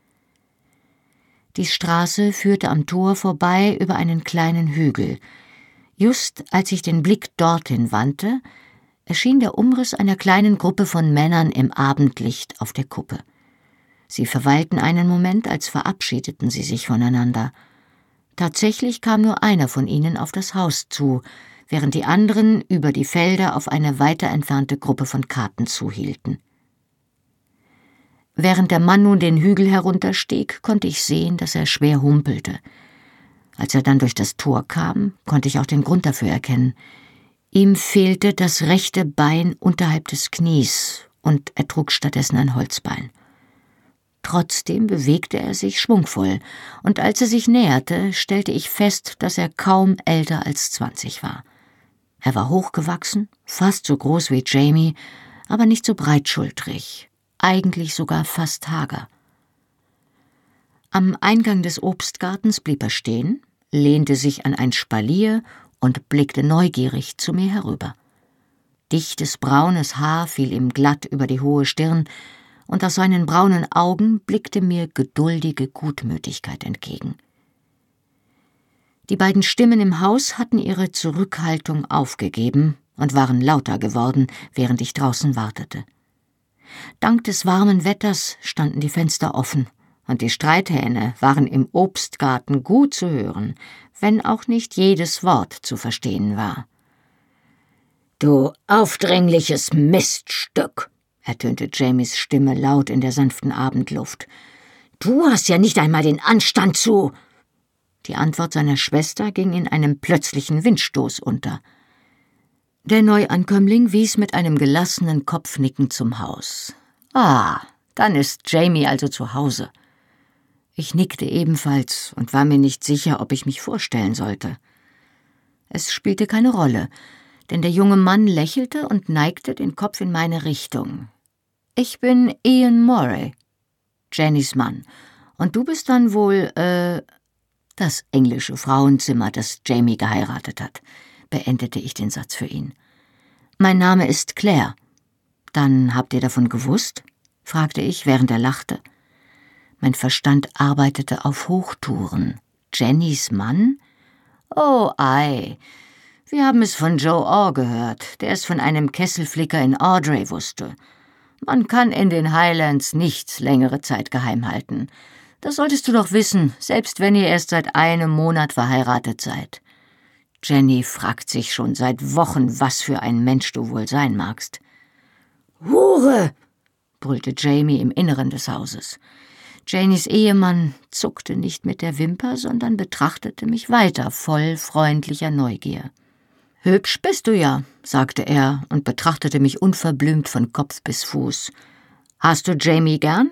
Die Straße führte am Tor vorbei über einen kleinen Hügel. Just als ich den Blick dorthin wandte, erschien der Umriss einer kleinen Gruppe von Männern im Abendlicht auf der Kuppe. Sie verweilten einen Moment, als verabschiedeten sie sich voneinander. Tatsächlich kam nur einer von ihnen auf das Haus zu, während die anderen über die Felder auf eine weiter entfernte Gruppe von Katen zuhielten. Während der Mann nun den Hügel herunterstieg, konnte ich sehen, dass er schwer humpelte. Als er dann durch das Tor kam, konnte ich auch den Grund dafür erkennen. Ihm fehlte das rechte Bein unterhalb des Knies und er trug stattdessen ein Holzbein. Trotzdem bewegte er sich schwungvoll, und als er sich näherte, stellte ich fest, dass er kaum älter als 20 war. Er war hochgewachsen, fast so groß wie Jamie, aber nicht so breitschultrig, eigentlich sogar fast hager. Am Eingang des Obstgartens blieb er stehen, lehnte sich an ein Spalier und blickte neugierig zu mir herüber. Dichtes braunes Haar fiel ihm glatt über die hohe Stirn, und aus seinen braunen Augen blickte mir geduldige Gutmütigkeit entgegen. Die beiden Stimmen im Haus hatten ihre Zurückhaltung aufgegeben und waren lauter geworden, während ich draußen wartete. Dank des warmen Wetters standen die Fenster offen, und die Streithähne waren im Obstgarten gut zu hören, wenn auch nicht jedes Wort zu verstehen war. »Du aufdringliches Miststück«, ertönte Jamies Stimme laut in der sanften Abendluft. »Du hast ja nicht einmal den Anstand zu...« Die Antwort seiner Schwester ging in einem plötzlichen Windstoß unter. Der Neuankömmling wies mit einem gelassenen Kopfnicken zum Haus. »Ah, dann ist Jamie also zu Hause.« Ich nickte ebenfalls und war mir nicht sicher, ob ich mich vorstellen sollte. Es spielte keine Rolle, denn der junge Mann lächelte und neigte den Kopf in meine Richtung. »Ich bin Ian Moray, Jennys Mann, und du bist dann wohl, das englische Frauenzimmer, das Jamie geheiratet hat«, beendete ich den Satz für ihn. »Mein Name ist Claire.« »Dann habt ihr davon gewusst?« fragte ich, während er lachte. Mein Verstand arbeitete auf Hochtouren. Jennys Mann? »Oh, ei. Wir haben es von Joe Orr gehört, der es von einem Kesselflicker in Ardray wusste. Man kann in den Highlands nichts längere Zeit geheim halten. Das solltest du doch wissen, selbst wenn ihr erst seit einem Monat verheiratet seid. Jenny fragt sich schon seit Wochen, was für ein Mensch du wohl sein magst.« »Hure!« brüllte Jamie im Inneren des Hauses. Jennys Ehemann zuckte nicht mit der Wimper, sondern betrachtete mich weiter, voll freundlicher Neugier. »Hübsch bist du ja«, sagte er und betrachtete mich unverblümt von Kopf bis Fuß. »Hast du Jamie gern?«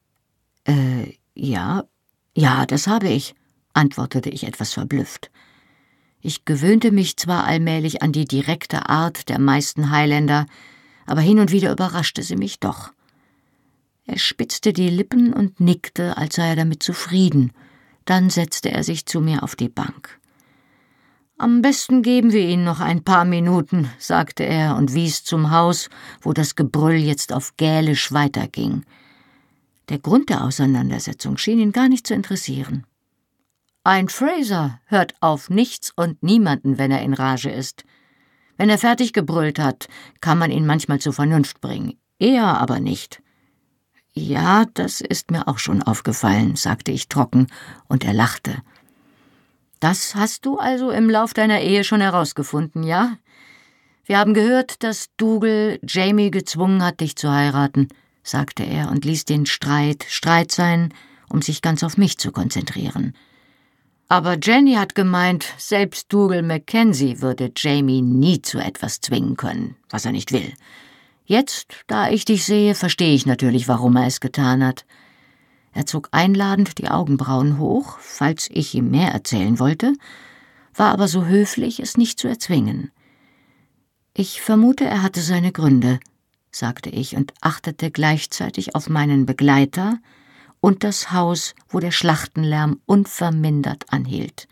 Ja, das habe ich«, antwortete ich etwas verblüfft. Ich gewöhnte mich zwar allmählich an die direkte Art der meisten Highlander, aber hin und wieder überraschte sie mich doch. Er spitzte die Lippen und nickte, als sei er damit zufrieden. Dann setzte er sich zu mir auf die Bank. »Am besten geben wir Ihnen noch ein paar Minuten«, sagte er und wies zum Haus, wo das Gebrüll jetzt auf Gälisch weiterging. Der Grund der Auseinandersetzung schien ihn gar nicht zu interessieren. »Ein Fraser hört auf nichts und niemanden, wenn er in Rage ist. Wenn er fertig gebrüllt hat, kann man ihn manchmal zur Vernunft bringen, er aber nicht.« »Ja, das ist mir auch schon aufgefallen«, sagte ich trocken, und er lachte. »Das hast du also im Lauf deiner Ehe schon herausgefunden, ja? Wir haben gehört, dass Dougal Jamie gezwungen hat, dich zu heiraten«, sagte er und ließ den Streit sein, um sich ganz auf mich zu konzentrieren. »Aber Jenny hat gemeint, selbst Dougal Mackenzie würde Jamie nie zu etwas zwingen können, was er nicht will. Jetzt, da ich dich sehe, verstehe ich natürlich, warum er es getan hat.« Er zog einladend die Augenbrauen hoch, falls ich ihm mehr erzählen wollte, war aber so höflich, es nicht zu erzwingen. »Ich vermute, er hatte seine Gründe«, sagte ich und achtete gleichzeitig auf meinen Begleiter und das Haus, wo der Schlachtenlärm unvermindert anhielt.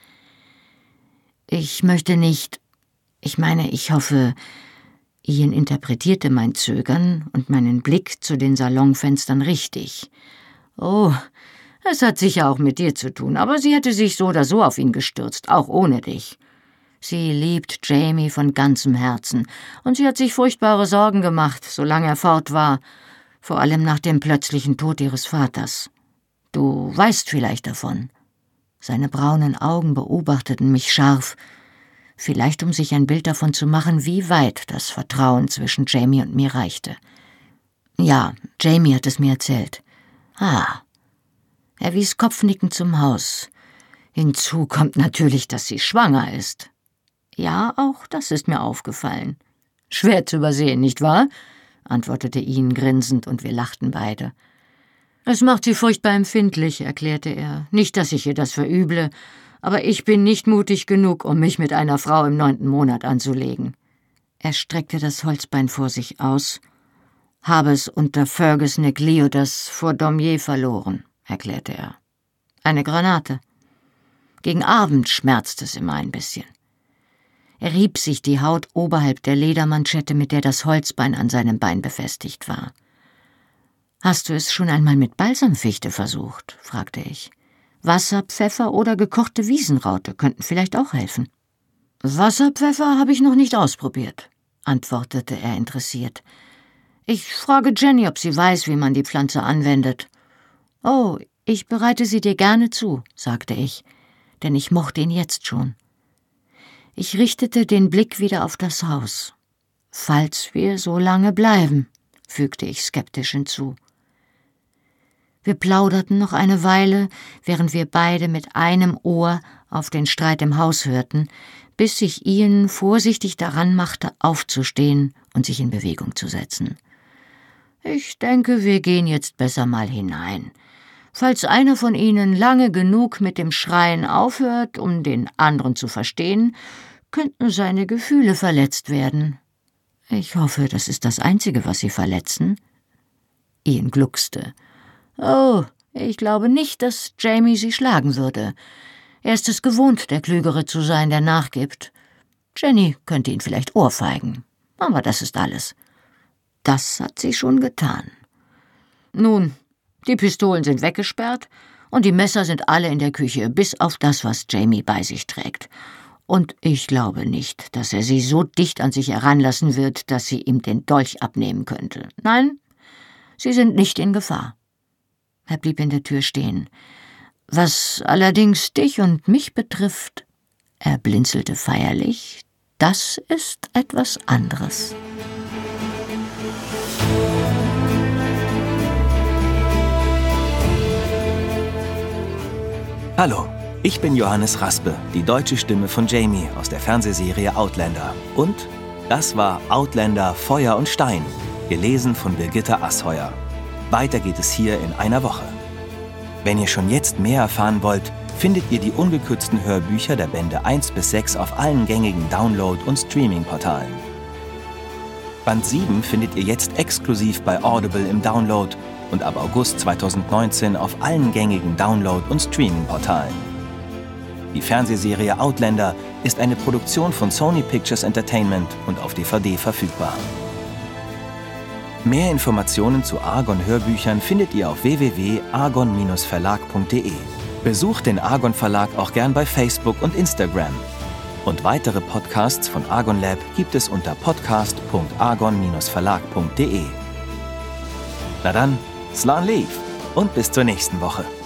»Ich möchte nicht, ich hoffe...« Ian interpretierte mein Zögern und meinen Blick zu den Salonfenstern richtig. »Oh, es hat sicher auch mit dir zu tun, aber sie hätte sich so oder so auf ihn gestürzt, auch ohne dich. Sie liebt Jamie von ganzem Herzen, und sie hat sich furchtbare Sorgen gemacht, solange er fort war, vor allem nach dem plötzlichen Tod ihres Vaters. Du weißt vielleicht davon.« Seine braunen Augen beobachteten mich scharf, vielleicht um sich ein Bild davon zu machen, wie weit das Vertrauen zwischen Jamie und mir reichte. »Ja, Jamie hat es mir erzählt.« »Ah.« Er wies kopfnickend zum Haus. »Hinzu kommt natürlich, dass sie schwanger ist.« »Ja, auch das ist mir aufgefallen.« »Schwer zu übersehen, nicht wahr?« antwortete Ian grinsend, und wir lachten beide. »Es macht sie furchtbar empfindlich«, erklärte er. »Nicht, dass ich ihr das verüble, aber ich bin nicht mutig genug, um mich mit einer Frau im 9. Monat anzulegen.« Er streckte das Holzbein vor sich aus. »Habe es unter Fergus Negliodas vor Dommier verloren«, erklärte er. Eine Granate. Gegen Abend schmerzt es immer ein bisschen. Er rieb sich die Haut oberhalb der Ledermanschette, mit der das Holzbein an seinem Bein befestigt war. »Hast du es schon einmal mit Balsamfichte versucht?« fragte ich. »Wasserpfeffer oder gekochte Wiesenraute könnten vielleicht auch helfen.« »Wasserpfeffer habe ich noch nicht ausprobiert«, antwortete er interessiert. »Ich frage Jenny, ob sie weiß, wie man die Pflanze anwendet.« »Oh, ich bereite sie dir gerne zu«, sagte ich, denn ich mochte ihn jetzt schon. Ich richtete den Blick wieder auf das Haus. »Falls wir so lange bleiben«, fügte ich skeptisch hinzu. Wir plauderten noch eine Weile, während wir beide mit einem Ohr auf den Streit im Haus hörten, bis sich Ian vorsichtig daran machte, aufzustehen und sich in Bewegung zu setzen. »Ich denke, wir gehen jetzt besser mal hinein. Falls einer von Ihnen lange genug mit dem Schreien aufhört, um den anderen zu verstehen, könnten seine Gefühle verletzt werden. Ich hoffe, das ist das Einzige, was Sie verletzen.« Ian gluckste. »Oh, ich glaube nicht, dass Jamie Sie schlagen würde. Er ist es gewohnt, der Klügere zu sein, der nachgibt. Jenny könnte ihn vielleicht ohrfeigen, aber das ist alles. Das hat sie schon getan. Nun, die Pistolen sind weggesperrt und die Messer sind alle in der Küche, bis auf das, was Jamie bei sich trägt. Und ich glaube nicht, dass er sie so dicht an sich heranlassen wird, dass sie ihm den Dolch abnehmen könnte. Nein, sie sind nicht in Gefahr.« Er blieb in der Tür stehen. »Was allerdings dich und mich betrifft«, er blinzelte feierlich, »das ist etwas anderes.« Hallo, ich bin Johannes Raspe, die deutsche Stimme von Jamie aus der Fernsehserie Outlander. Und das war Outlander Feuer und Stein, gelesen von Birgitta Asheuer. Weiter geht es hier in einer Woche. Wenn ihr schon jetzt mehr erfahren wollt, findet ihr die ungekürzten Hörbücher der Bände 1-6 auf allen gängigen Download- und Streaming-Portalen. Band 7 findet ihr jetzt exklusiv bei Audible im Download und ab August 2019 auf allen gängigen Download- und Streaming-Portalen. Die Fernsehserie Outlander ist eine Produktion von Sony Pictures Entertainment und auf DVD verfügbar. Mehr Informationen zu Argon-Hörbüchern findet ihr auf www.argon-verlag.de. Besucht den Argon Verlag auch gern bei Facebook und Instagram. Und weitere Podcasts von Argon Lab gibt es unter podcast.argon-verlag.de. Na dann, Slán Léamh und bis zur nächsten Woche.